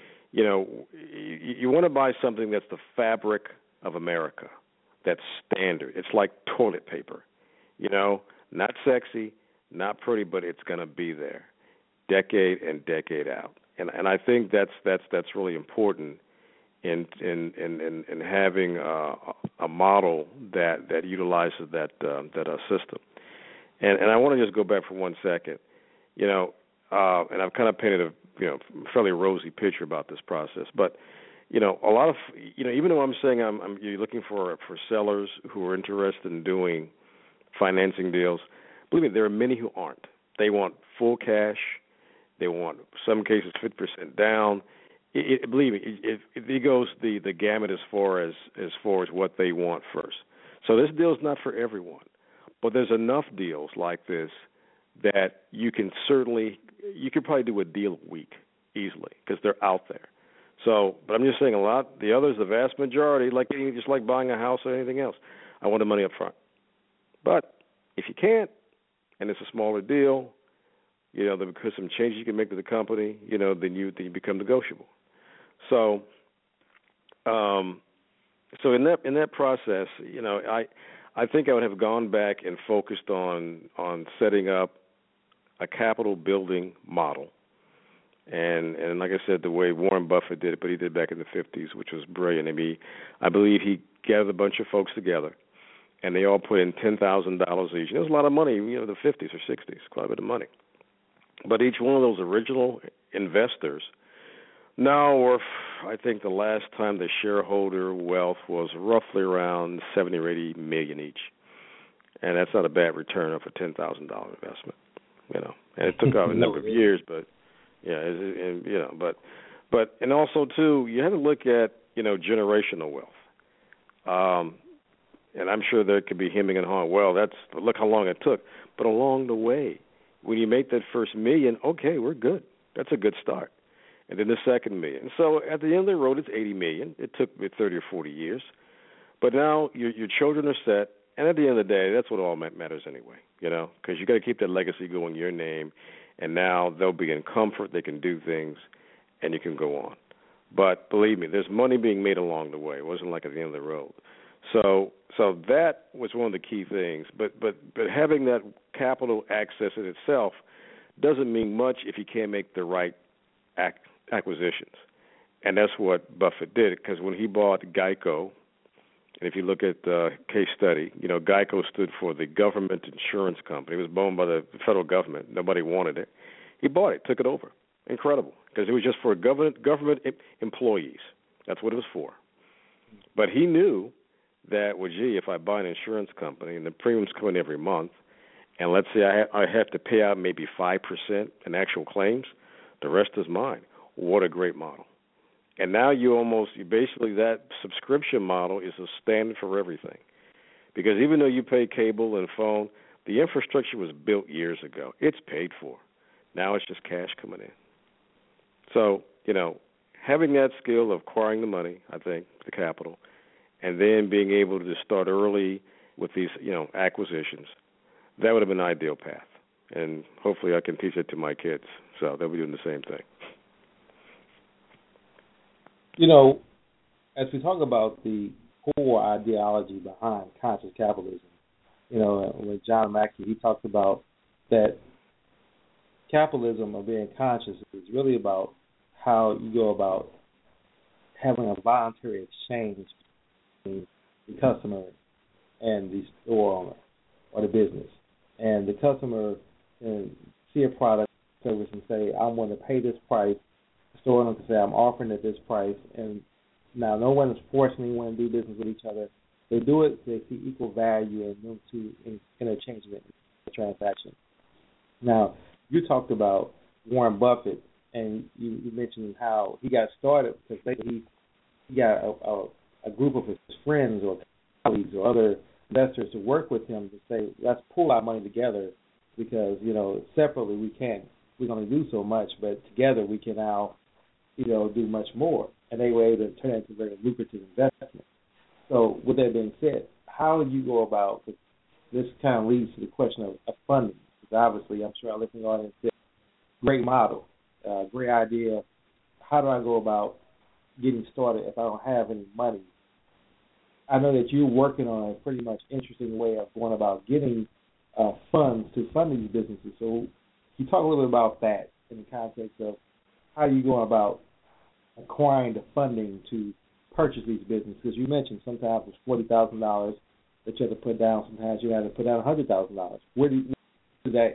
You want to buy something that's the fabric of America, that's standard. It's like toilet paper, not sexy, not pretty, but it's going to be there, decade and decade out. And I think that's really important in having a model that utilizes that system. And I want to just go back for 1 second, and I've kind of painted a fairly rosy picture about this process, but a lot of even though I'm saying you're looking for sellers who are interested in doing financing deals, believe me, there are many who aren't. They want full cash. They want, some cases, 50% down. Believe me, it goes the gamut as far as what they want first. So this deal is not for everyone, but there's enough deals like this that you could probably do a deal a week easily because they're out there. So, but I'm just saying the others, the vast majority, just like buying a house or anything else, I want the money up front. But if you can't, and it's a smaller deal, because some changes you can make to the company, then you become negotiable. So, in that process, I think I would have gone back and focused on setting up a capital building model, and like I said, the way Warren Buffett did it, but he did it back in the 50s, which was brilliant. I believe he gathered a bunch of folks together, and they all put in $10,000 each. And it was a lot of money, the 50s or 60s, quite a bit of money. But each one of those original investors now worth, I think the last time the shareholder wealth was roughly around 70 or 80 million each. And that's not a bad return of a $10,000 investment, And it took off a number of years, but but also too, you have to look at, generational wealth. And I'm sure there could be hemming and hawing. Well, look how long it took. But along the way, when you make that first million, okay, we're good. That's a good start. And then the second million. So at the end of the road, it's 80 million. It took me 30 or 40 years. But now your children are set. And at the end of the day, that's what all matters anyway, because you got to keep that legacy going, your name. And now they'll be in comfort. They can do things, and you can go on. But believe me, there's money being made along the way. It wasn't like at the end of the road. So that was one of the key things. But having that capital access in itself doesn't mean much if you can't make the right acquisitions. And that's what Buffett did, because when he bought Geico And if you look at the case study, Geico stood for the government insurance company. It was owned by the federal government. Nobody wanted it. He bought it, took it over. Incredible, because it was just for government employees. That's what it was for. But he knew that, well, gee, if I buy an insurance company and the premiums come in every month, and let's say I have to pay out maybe 5% in actual claims, the rest is mine. What a great model. And now basically that subscription model is a standard for everything. Because even though you pay cable and phone, the infrastructure was built years ago. It's paid for. Now it's just cash coming in. So, having that skill of acquiring the money, I think, the capital, and then being able to start early with these, acquisitions, that would have been an ideal path. And hopefully I can teach it to my kids, so they'll be doing the same thing. As we talk about the core ideology behind conscious capitalism, with John Mackey, he talks about that capitalism or being conscious is really about how you go about having a voluntary exchange between the customer and the store owner or the business. And the customer can see a product service and say, I'm going to pay this price. The store owner can say, I'm offering at this price. And now no one is forcing anyone to do business with each other. They do it, they see equal value and move to interchange the transaction. Now, you talked about Warren Buffett, and you mentioned how he got started because he got a group of his friends or colleagues or other investors to work with him to say, let's pool our money together because, separately we can only do so much, but together we can now, do much more. And they were able to turn it into a very lucrative investment. So with that being said, how do you go about this kind of leads to the question of funding? Because obviously, I'm sure our listening audience said, great model, great idea. How do I go about getting started if I don't have any money? I know that you're working on a pretty much interesting way of going about getting funds to fund these businesses. So can you talk a little bit about that in the context of how you go about acquiring the funding to purchase these businesses? Because you mentioned sometimes it's $40,000 that you have to put down. Sometimes you have to put down $100,000. Where does that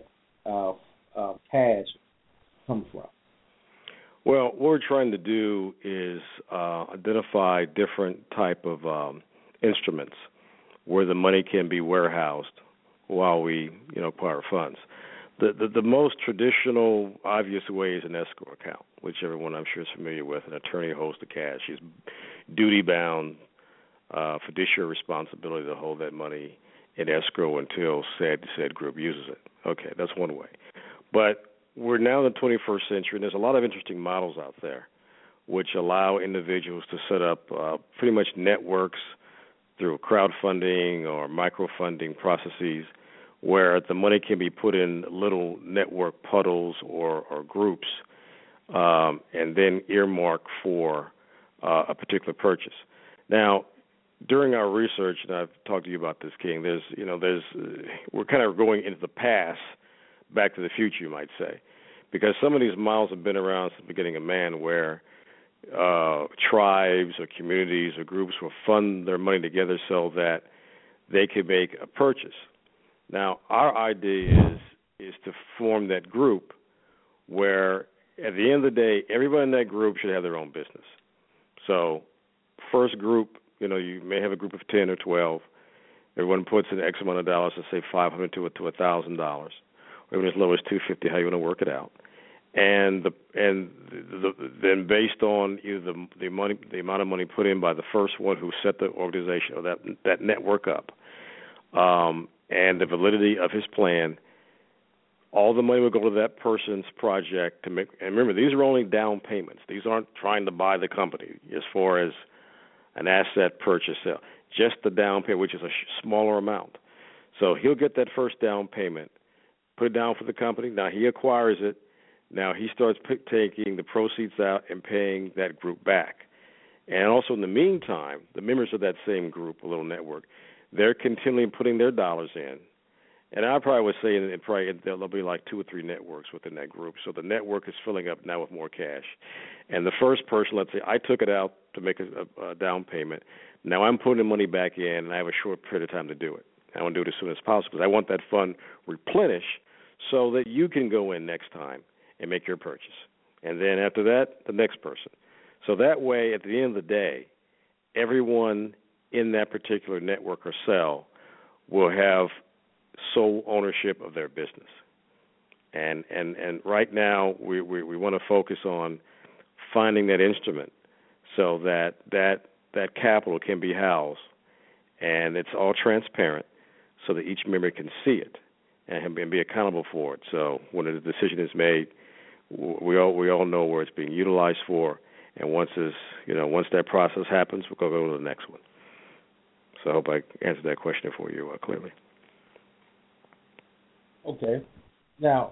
cash come from? Well, what we're trying to do is identify different type of instruments where the money can be warehoused while we, acquire funds. The most traditional, obvious way is an escrow account, which everyone I'm sure is familiar with. An attorney holds the cash. He's duty-bound, fiduciary responsibility to hold that money in escrow until said group uses it. Okay, that's one way. But we're now in the 21st century, and there's a lot of interesting models out there which allow individuals to set up pretty much networks through crowdfunding or microfunding processes where the money can be put in little network puddles or groups and then earmarked for a particular purchase. Now, during our research, and I've talked to you about this, King, we're kind of going into the past, back to the future, you might say, because some of these models have been around since the beginning of man where tribes or communities or groups will fund their money together so that they can make a purchase. Now, our idea is to form that group where, at the end of the day, everybody in that group should have their own business. So, first group, you may have a group of 10 or 12. Everyone puts in X amount of dollars, let's say $500 to $1,000, or even as low as $250. How you want to work it out? And then based on either the amount of money put in by the first one who set the organization or that network up, and the validity of his plan, all the money will go to that person's project to make. And remember, these are only down payments. These aren't trying to buy the company as far as an asset purchase sale. Just the down payment, which is a smaller amount. So he'll get that first down payment, put it down for the company. Now he acquires it. Now he starts taking the proceeds out and paying that group back. And also in the meantime, the members of that same group, a little network, they're continually putting their dollars in. And I probably would say there'll be like 2 or 3 networks within that group. So the network is filling up now with more cash. And the first person, let's say I took it out to make a down payment. Now I'm putting the money back in, and I have a short period of time to do it. I want to do it as soon as possible because I want that fund replenished so that you can go in next time and make your purchase. And then after that, the next person. So that way, at the end of the day, everyone in that particular network or cell will have sole ownership of their business. And right now, we want to focus on finding that instrument so that capital can be housed, and it's all transparent so that each member can see it and be accountable for it. So when a decision is made, we all know where it's being utilized for, and once that process happens, we'll go to the next one. So I hope I answered that question for you clearly. Okay. Now,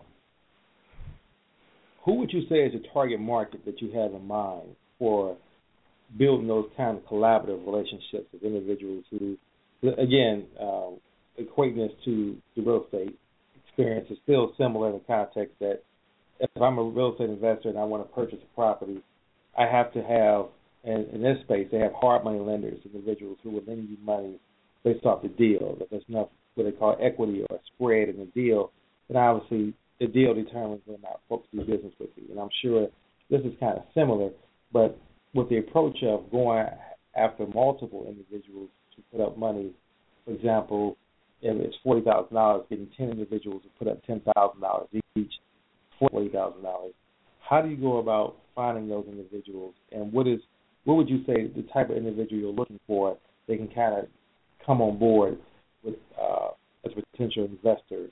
who would you say is a target market that you have in mind for building those kind of collaborative relationships with individuals who, again, equating this to the real estate experience is still similar in the context that if I'm a real estate investor and I want to purchase a property, I have to have, and in this space, they have hard money lenders, individuals who will lend you money based off the deal. If there's enough what they call equity or a spread in the deal, then obviously the deal determines whether or not folks do business with you. And I'm sure this is kind of similar, but with the approach of going after multiple individuals to put up money, for example, if it's $40,000, getting 10 individuals to put up $10,000 each for $40,000, how do you go about finding those individuals, and what would you say the type of individual you're looking for they can kind of come on board with as a potential investor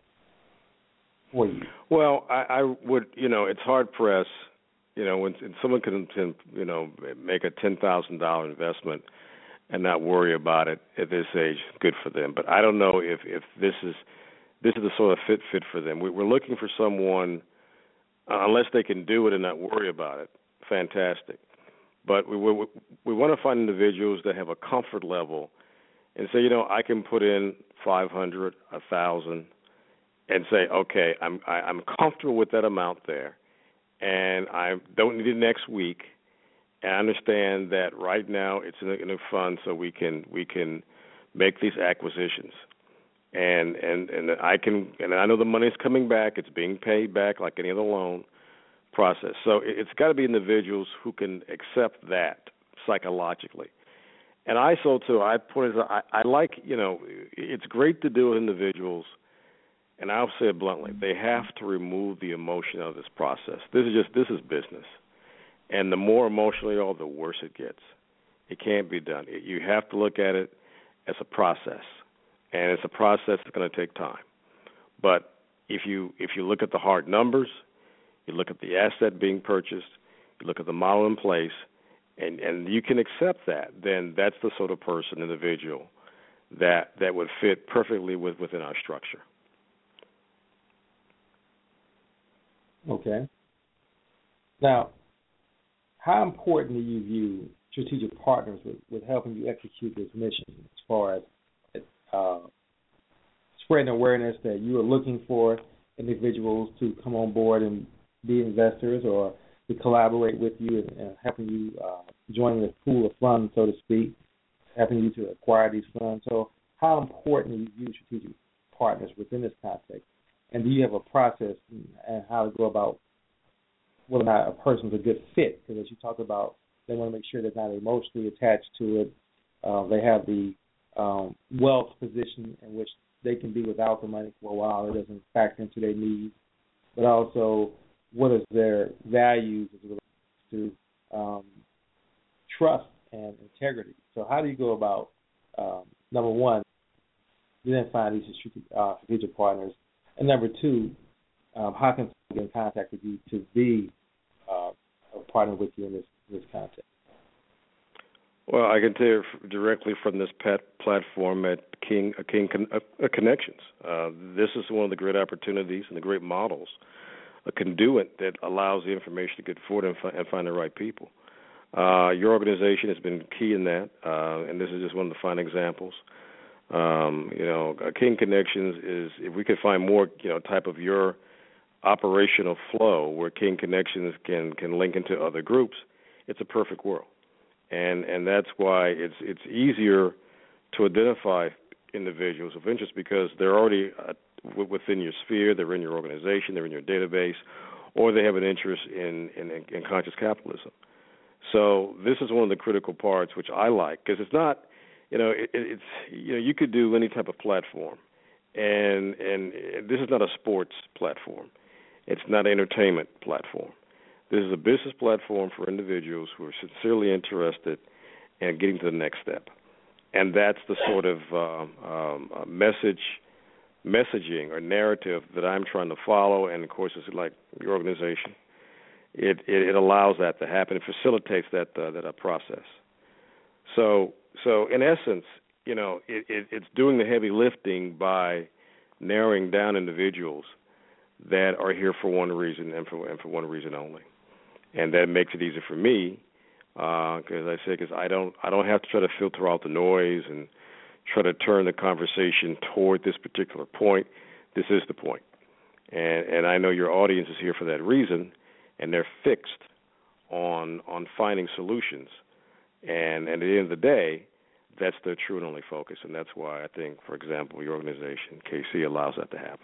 for you? Well, I would, it's hard pressed, when someone can, make a $10,000 investment and not worry about it at this age, good for them. But I don't know if this is the sort of fit for them. We're looking for someone, unless they can do it and not worry about it, fantastic. But we want to find individuals that have a comfort level and say, I can put in $500, $1,000, and say, okay, I'm comfortable with that amount there, and I don't need it next week. And I understand that right now it's in a fund, so we can make these acquisitions, and I know the money's coming back. It's being paid back like any other loan process. So it's got to be individuals who can accept that psychologically. And I like, it's great to do with individuals, and I'll say it bluntly, they have to remove the emotion out of this process. This is business. And the more emotional you are, the worse it gets. It can't be done. You have to look at it as a process, and it's a process that's going to take time. But if you look at the hard numbers, you look at the asset being purchased, you look at the model in place, and you can accept that, then that's the sort of person, individual, that would fit perfectly within our structure. Okay. Now, how important do you view strategic partners with helping you execute this mission as far as spreading awareness that you are looking for individuals to come on board and be investors or to collaborate with you and helping you join this pool of funds, so to speak, helping you to acquire these funds? So how important do you view strategic partners within this context? And do you have a process and how to go about whether or not a person's a good fit? Because as you talked about, they want to make sure they're not emotionally attached to it. They have the wealth position in which they can be without the money for a while. It doesn't factor into their needs. But also, what is their values as it relates to trust and integrity? So how do you go about, number one, you then find these strategic partners? And number two, how can someone get in contact with you to be a partner with you in this context? Well, I can tell you directly from this platform at King Connections. This is one of the great opportunities and the great models, a conduit that allows the information to get forward and find the right people. Your organization has been key in that, and this is just one of the fine examples. King Connections is, if we could find more, type of your operational flow where King Connections can link into other groups, it's a perfect world. and that's why it's easier to identify individuals of interest because they're already within your sphere, they're in your organization, they're in your database, or they have an interest in conscious capitalism. So this is one of the critical parts which I like because it's not, it's you could do any type of platform, and this is not a sports platform, it's not an entertainment platform. This is a business platform for individuals who are sincerely interested in getting to the next step, and that's the sort of messaging or narrative that I'm trying to follow. And of course, it's like your organization. It allows that to happen. It facilitates that process. So in essence, it's doing the heavy lifting by narrowing down individuals that are here for one reason and for one reason only, and that makes it easier for me because I don't have to try to filter out the noise and try to turn the conversation toward this particular point. This is the point, and I know your audience is here for that reason. And they're fixed on finding solutions. And at the end of the day, that's their true and only focus. And that's why I think, for example, your organization, KC, allows that to happen.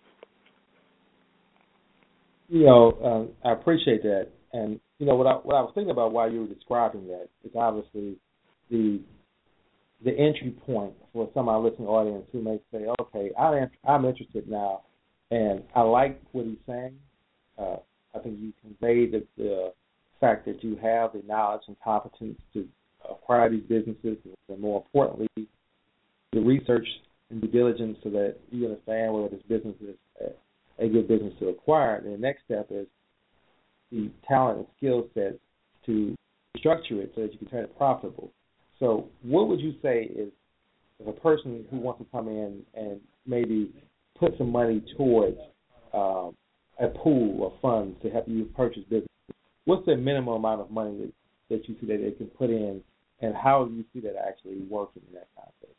I appreciate that. And, what I was thinking about while you were describing that is obviously the entry point for some of our listening audience who may say, okay, I'm interested now, and I like what he's saying. I think you conveyed the fact that you have the knowledge and competence to acquire these businesses, and more importantly, the research and due diligence so that you understand whether this business is a good business to acquire. And the next step is the talent and skill sets to structure it so that you can turn it profitable. So what would you say is if a person who wants to come in and maybe put some money towards a pool of funds to help you purchase business, what's the minimum amount of money that you see that they can put in, and how do you see that actually working in that context?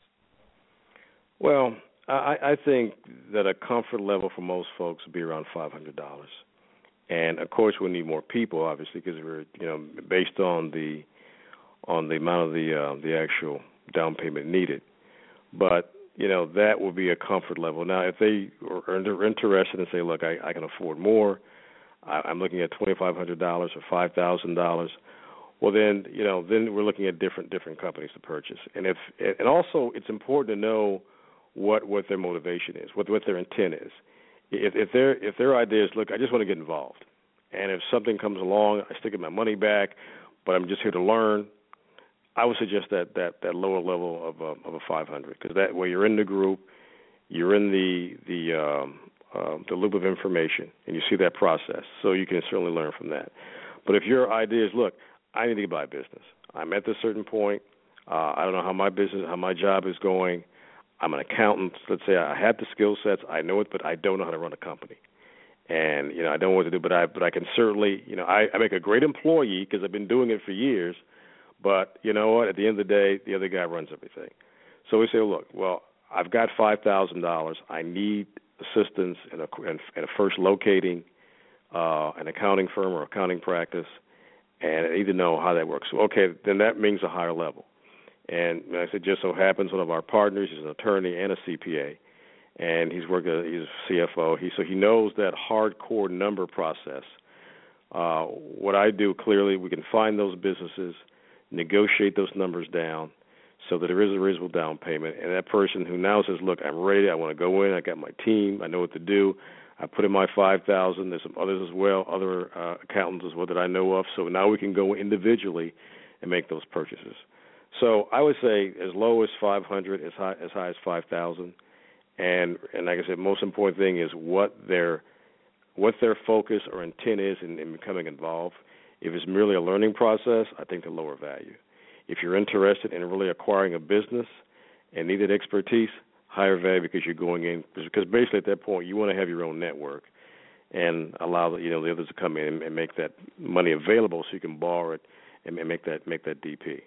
Well, I think that a comfort level for most folks would be around $500. And, of course, we need more people, obviously, because we're, based on the amount of the actual down payment needed. But that will be a comfort level. Now, if they are interested and say, look, I can afford more, I'm looking at $2,500 or $5,000, well, then we're looking at different companies to purchase. And also it's important to know what their motivation is, what their intent is. If their idea is, look, I just want to get involved, and if something comes along, I still get my money back, but I'm just here to learn, I would suggest that lower level of a 500, because that way you're in the group, you're in the loop of information, and you see that process, so you can certainly learn from that. But if your idea is, look, I need to buy business, I'm at this certain point, I don't know how my job is going, I'm an accountant, let's say I have the skill sets, I know it, but I don't know how to run a company. And, I don't know what to do, but I can certainly, I make a great employee because I've been doing it for years. But you know what? At the end of the day, the other guy runs everything. So we say, look, well, I've got $5,000. I need assistance in a first locating an accounting firm or accounting practice, and I need to know how that works. So, okay, then that means a higher level. And I said, just so happens one of our partners is an attorney and a CPA, and he's a CFO. So he knows that hardcore number process. What I do, clearly, we can find those businesses, negotiate those numbers down so that there is a reasonable down payment. And that person who now says, look, I'm ready, I want to go in, I got my team, I know what to do, I put in my $5,000, there's some others as well, other accountants as well that I know of, so now we can go individually and make those purchases. So I would say as low as $500, as high as $5,000. And like I said, most important thing is what their focus or intent is in becoming involved. If it's merely a learning process, I think the lower value. If you're interested in really acquiring a business and needed expertise, higher value because you're going in. Because basically at that point you want to have your own network and allow the others to come in and make that money available so you can borrow it and make that DP.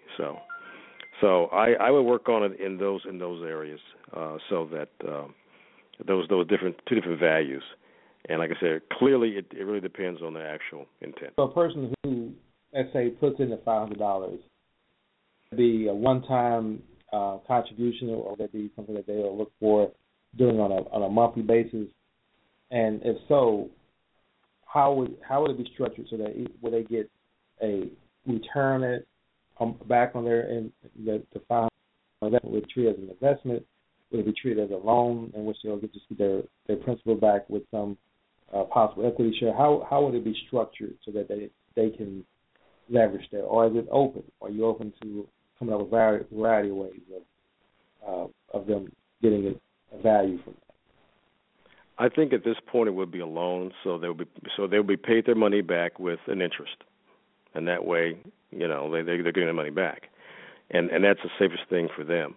So I would work on it in those areas so that those two different values. And like I said, clearly it really depends on the actual intent. So a person who, let's say, puts in the $500 be a one-time contribution, or would that be something that they'll look for doing on a monthly basis? And if so, how would it be structured so that will they get a return back on the final investment? Would it be treated as an investment? Would it be treated as a loan in which they'll get to see their principal back with some possible equity share? How would it be structured so that they can leverage that? Or is it open? Are you open to coming up with a variety of ways of them getting a value from that? I think at this point it would be a loan, so they'll be paid their money back with an interest, and that way, they're getting their money back, and that's the safest thing for them.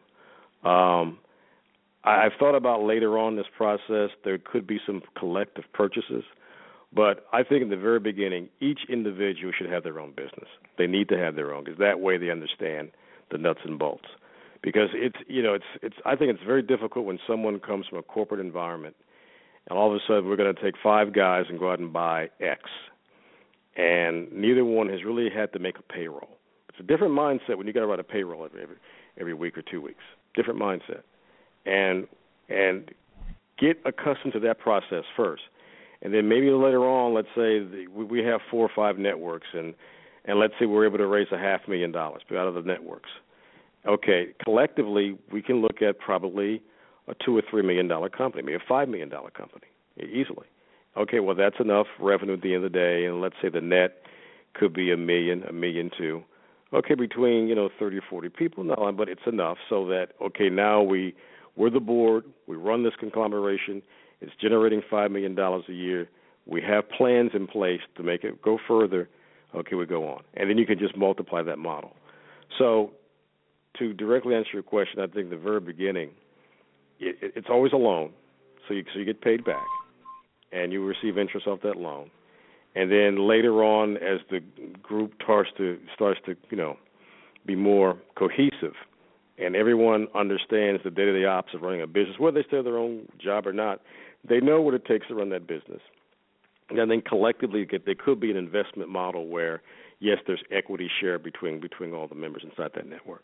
I've thought about later on in this process there could be some collective purchases, but I think in the very beginning each individual should have their own business. They need to have their own, because that way they understand the nuts and bolts. Because I think it's very difficult when someone comes from a corporate environment and all of a sudden we're going to take 5 guys and go out and buy X, and neither one has really had to make a payroll. It's a different mindset when you got to write a payroll every week or 2 weeks. Different mindset, and get accustomed to that process first, and then maybe later on, let's say we have 4 or 5 networks, and let's say we're able to raise $500,000 out of the networks. Okay, collectively we can look at probably a $2 or $3 million company, maybe a $5 million company, easily. Okay, well that's enough revenue at the end of the day, and let's say the net could be $1 million, $1.2 million. Okay, between 30 or 40 people, no, but it's enough so that now we're the board, we run this conglomeration, it's generating $5 million a year, we have plans in place to make it go further. Okay, we go on, and then you can just multiply that model. So, to directly answer your question, I think the very beginning, it's always a loan, so you get paid back, and you receive interest off that loan, and then later on, as the group starts to be more cohesive, and everyone understands the day-to-day ops of running a business, whether they still have their own job or not, they know what it takes to run that business. And then collectively, there could be an investment model where, yes, there's equity share between all the members inside that network.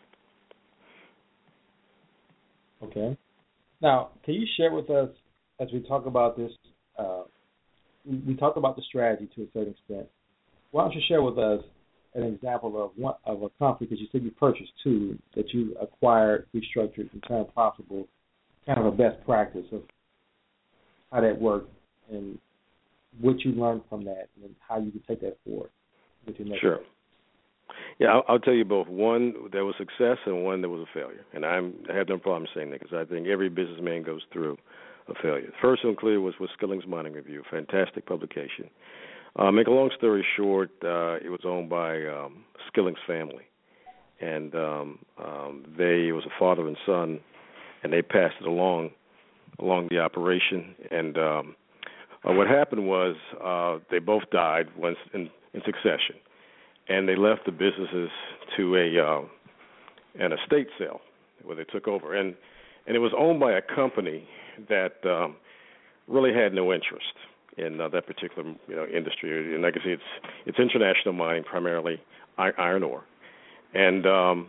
Okay. Now, can you share with us, as we talk about this, we talk about the strategy to a certain extent. Why don't you share with us an example of a company, because you said you purchased 2 that you acquired, restructured, and turned profitable, kind of a best practice of how that worked and what you learned from that, and how you can take that forward with your next. Sure. Yeah, I'll tell you both. One, there was success, and one, there was a failure. And I have no problem saying that, because I think every businessman goes through a failure. The first one clearly was with Skilling's Mining Review, fantastic publication. Make a long story short, it was owned by Skilling's family, and it was a father and son, and they passed it along the operation. And what happened was they both died once in succession. And they left the businesses to an estate sale where they took over, and it was owned by a company that really had no interest in that particular industry. And like I say, it's international mining, primarily iron ore, and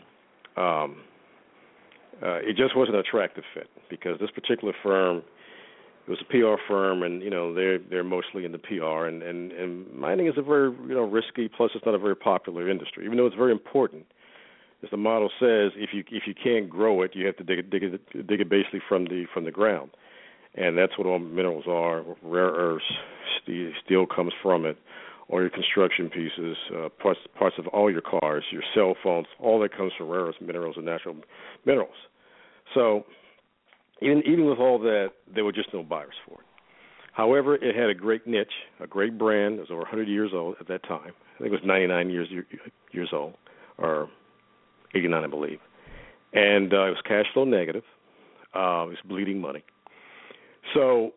it just wasn't an attractive fit, because this particular firm, it was a PR firm, and they're mostly in the PR, and mining is a very risky. Plus, it's not a very popular industry, even though it's very important. As the model says, if you can't grow it, you have to dig it basically from the ground, and that's what all minerals are. Rare earths, steel comes from it, all your construction pieces, parts of all your cars, your cell phones, all that comes from rare earths, minerals, and natural minerals. So, even with all that, there were just no buyers for it. However, it had a great niche, a great brand. It was over 100 years old at that time. I think it was 99 years old, or 89, I believe. And it was cash flow negative. It was bleeding money. So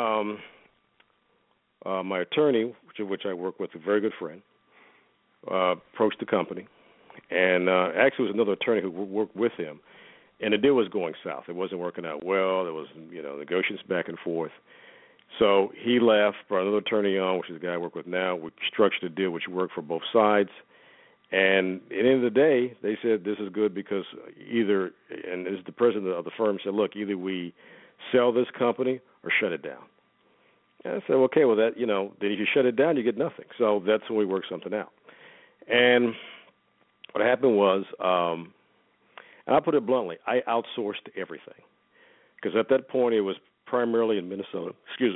my attorney, which I work with, a very good friend, approached the company. And actually it was another attorney who worked with him. And the deal was going south. It wasn't working out well. There was, negotiations back and forth. So he left, brought another attorney on, which is the guy I work with now. We structured a deal which worked for both sides. And at the end of the day, they said this is good because either, and as the president of the firm said, look, either we sell this company or shut it down. And I said, okay, well, that, then if you shut it down, you get nothing. So that's when we work something out. And what happened was, and I'll put it bluntly, I outsourced everything. Because at that point, it was primarily in Minnesota,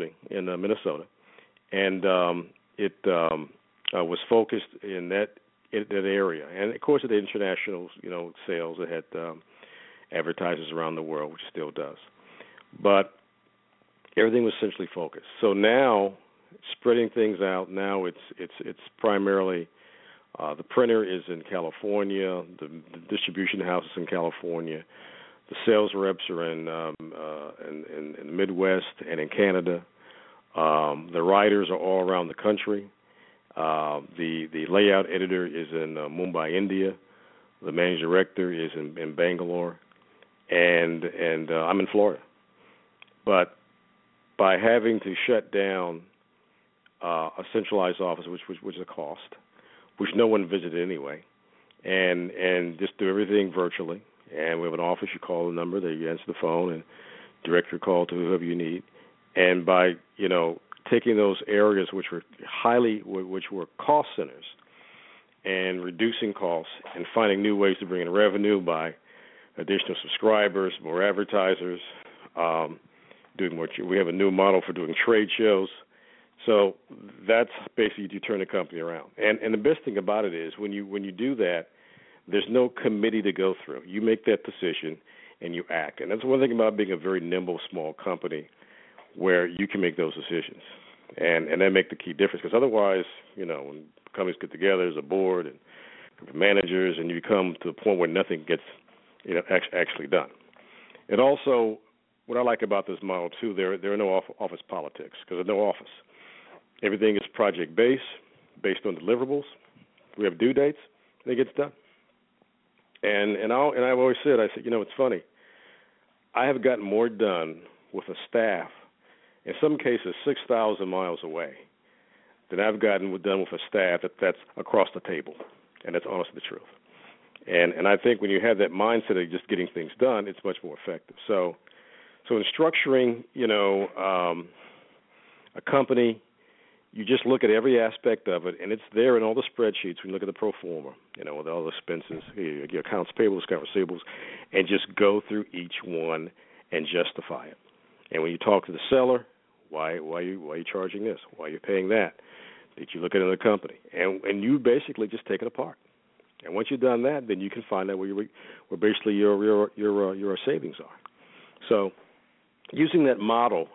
and it was focused in that area. And, of course, it had international, sales. It had advertisers around the world, which it still does. But everything was essentially focused. So now, spreading things out, now it's primarily the printer is in California, the distribution house is in California, the sales reps are in the Midwest and in Canada. The writers are all around the country. The layout editor is in Mumbai, India. The managing director is in Bangalore, and I'm in Florida. But by having to shut down a centralized office, which is a cost, which no one visited anyway, and just do everything virtually. And we have an office. You call the number, you answer the phone, and direct your call to whoever you need. And by taking those areas which were cost centers, and reducing costs, and finding new ways to bring in revenue by additional subscribers, more advertisers, doing more. We have a new model for doing trade shows. So that's basically you turn the company around. And the best thing about it is when you do that, there's no committee to go through. You make that decision and you act. And that's one thing about being a very nimble, small company where you can make those decisions. And that make the key difference. Because otherwise, when companies get together as a board and managers, and you come to the point where nothing gets actually done. And also, what I like about this model, too, there are no office politics because there's no office. Everything is project-based, based on deliverables. We have due dates, and it gets done. And I've always said, it's funny. I have gotten more done with a staff, in some cases 6,000 miles away, than I've gotten done with a staff that's across the table, and that's honestly the truth. And I think when you have that mindset of just getting things done, it's much more effective. So in structuring, a company, you just look at every aspect of it, and it's there in all the spreadsheets when you look at the pro forma, with all the expenses, your accounts payables, accounts receivables, and just go through each one and justify it. And when you talk to the seller, why are you charging this? Why are you paying that? Did you look at another company? And you basically just take it apart. And once you've done that, then you can find out where basically your savings are. So using that model,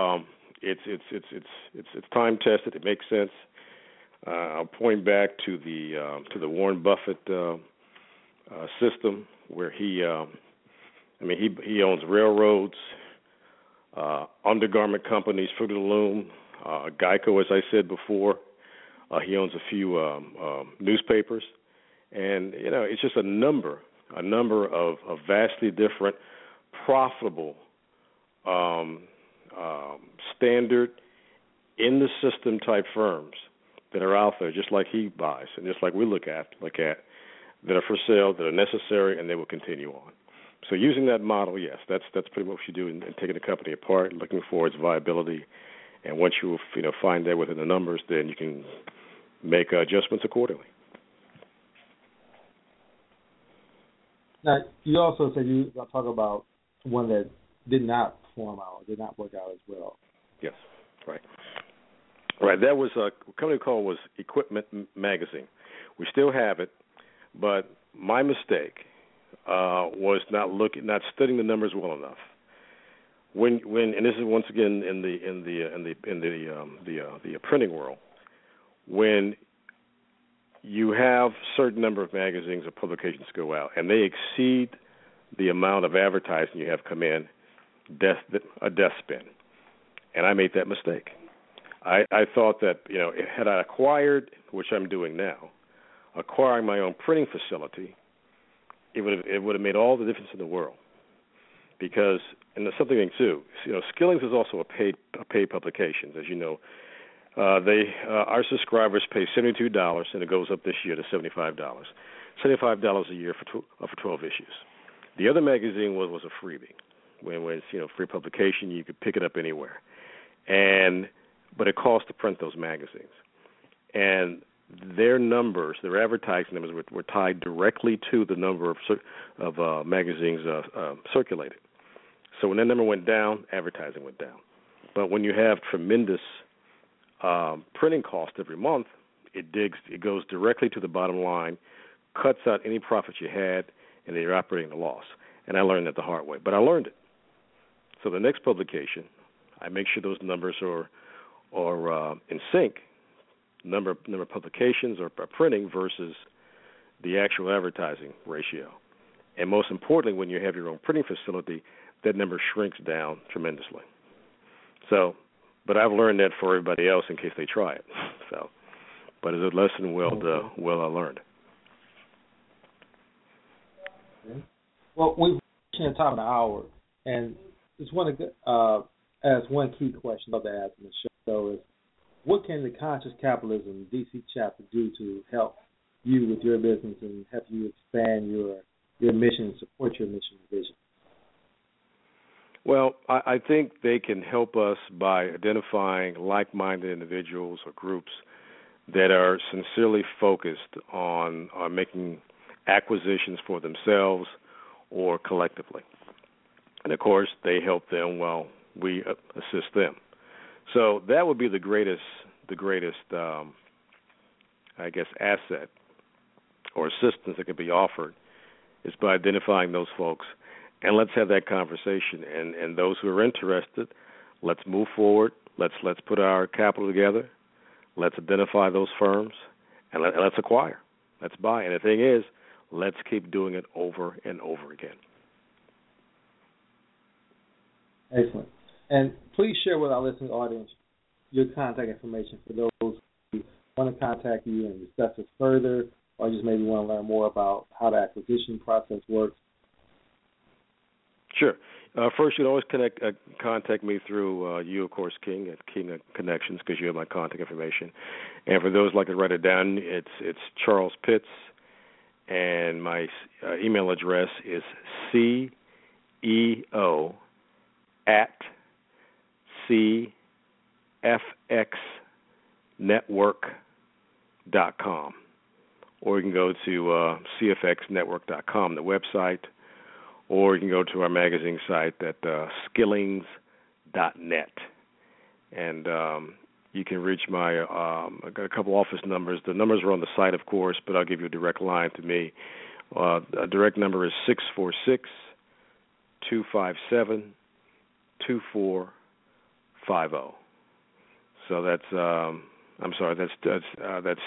it's time tested. It makes sense. I'll point back to the Warren Buffett system where he owns railroads, undergarment companies, Fruit of the Loom, Geico, as I said before. He owns a few newspapers, and it's just a number of vastly different, profitable, standard in the system type firms that are out there, just like he buys and just like we look at that are for sale, that are necessary, and they will continue on. So using that model, yes, that's pretty much what you do in taking the company apart, looking for its viability, and once you find that within the numbers, then you can make adjustments accordingly. Now, you also said you talk about one that did not perform out, did not work out as well. Yes, right. Right, that was a company called was Equipment Magazine. We still have it, but my mistake was not studying the numbers well enough. When and this is once again in the printing world, when you have certain number of magazines or publications go out and they exceed the amount of advertising you have come in, a death spin. And I made that mistake. I thought that, had I acquired, which I'm doing now, acquiring my own printing facility, it would have made all the difference in the world. Because, and there's something too, Skillings is also a paid publication. As you know, Our subscribers pay $72, and it goes up this year to $75. $75 a year for 12 issues. The other magazine was a freebie. When it's free publication, you could pick it up anywhere, but it costs to print those magazines, and their numbers, their advertising numbers, were tied directly to the number of magazines circulated. So when that number went down, advertising went down. But when you have tremendous printing cost every month, it goes directly to the bottom line, cuts out any profits you had, and then you're operating at a loss. And I learned that the hard way, but I learned it. So the next publication, I make sure those numbers are in sync, number of publications or printing versus the actual advertising ratio. And most importantly, when you have your own printing facility, that number shrinks down tremendously. So, but I've learned that for everybody else in case they try it. So, but it's a lesson well learned. Well, we've reached the top of the hour, and just want to ask one key question I'd love to ask in the show is, what can the Conscious Capitalism DC chapter do to help you with your business and help you expand your mission and support your mission and vision? Well, I think they can help us by identifying like-minded individuals or groups that are sincerely focused on making acquisitions for themselves or collectively. And, of course, they help them while we assist them. So that would be the greatest, I guess, asset or assistance that could be offered is by identifying those folks. And let's have that conversation. And those who are interested, let's move forward. Let's put our capital together. Let's identify those firms, and let's acquire. Let's buy. And the thing is, let's keep doing it over and over again. Excellent. And please share with our listening audience your contact information for those who want to contact you and discuss this further, or just maybe want to learn more about how the acquisition process works. Sure. First, you can always contact me through you, of course, King, at King Connections, because you have my contact information. And for those who like to write it down, it's Charles Pitts, and my email address is ceo@cfxnetwork.com. Or you can go to cfxnetwork.com, the website, or you can go to our magazine site at skillings.net. And you can reach my, I've got a couple office numbers. The numbers are on the site, of course, but I'll give you a direct line to me. A direct number is 646-257-2450. So that's, that's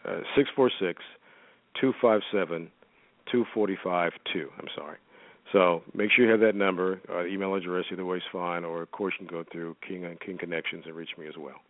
646-257-2452. I'm sorry. So make sure you have that number, email address, either way is fine, or of course you can go through King Connections and reach me as well.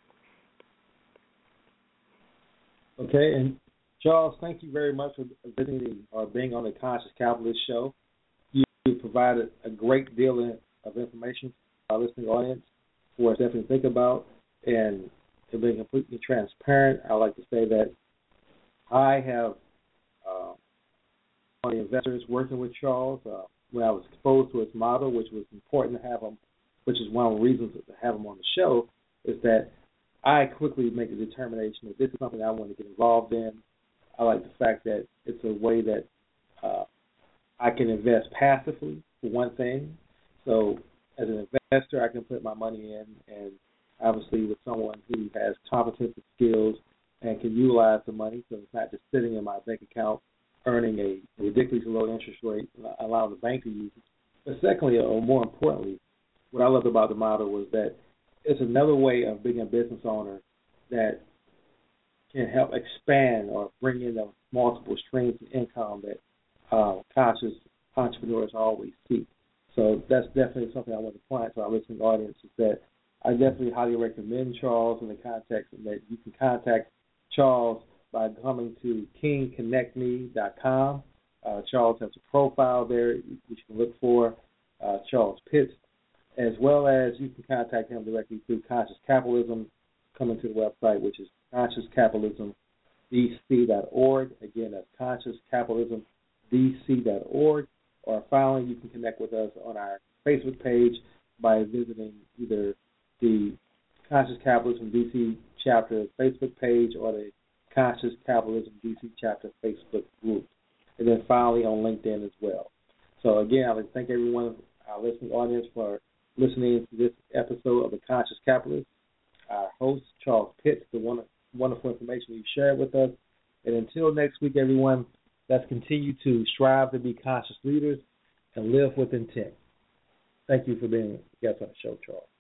Okay, and Charles, thank you very much for visiting or being on the Conscious Capitalist Show. You provided a great deal of information for our listening audience for us to definitely think about, and to be completely transparent, I like to say that I have one of the investors working with Charles. When I was exposed to his model, which was important to have him, which is one of the reasons to have him on the show, is that I quickly make a determination that this is something I want to get involved in. I like the fact that it's a way that I can invest passively, for one thing. So as an investor, I can put my money in, and obviously with someone who has competence and skills and can utilize the money, so it's not just sitting in my bank account earning a ridiculously low interest rate, allowing the bank to use it. But secondly, or more importantly, what I loved about the model was that it's another way of being a business owner that can help expand or bring in the multiple streams of income that conscious entrepreneurs always seek. So that's definitely something I want to point out to our listening audience, is that I definitely highly recommend Charles in the context that you can contact Charles by coming to kingconnectme.com. Charles has a profile there which you can look for, Charles Pitts, as well as you can contact him directly through Conscious Capitalism, coming to the website, which is consciouscapitalismdc.org. Again, that's consciouscapitalismdc.org. Or finally, you can connect with us on our Facebook page by visiting either the Conscious Capitalism DC chapter Facebook page or the Conscious Capitalism DC chapter Facebook group. And then finally on LinkedIn as well. So again, I would thank everyone, our listening audience, for listening to this episode of The Conscious Capitalist. Our host, Charles Pitts, the wonderful information you shared with us. And until next week, everyone, let's continue to strive to be conscious leaders and live with intent. Thank you for being a guest on the show, Charles.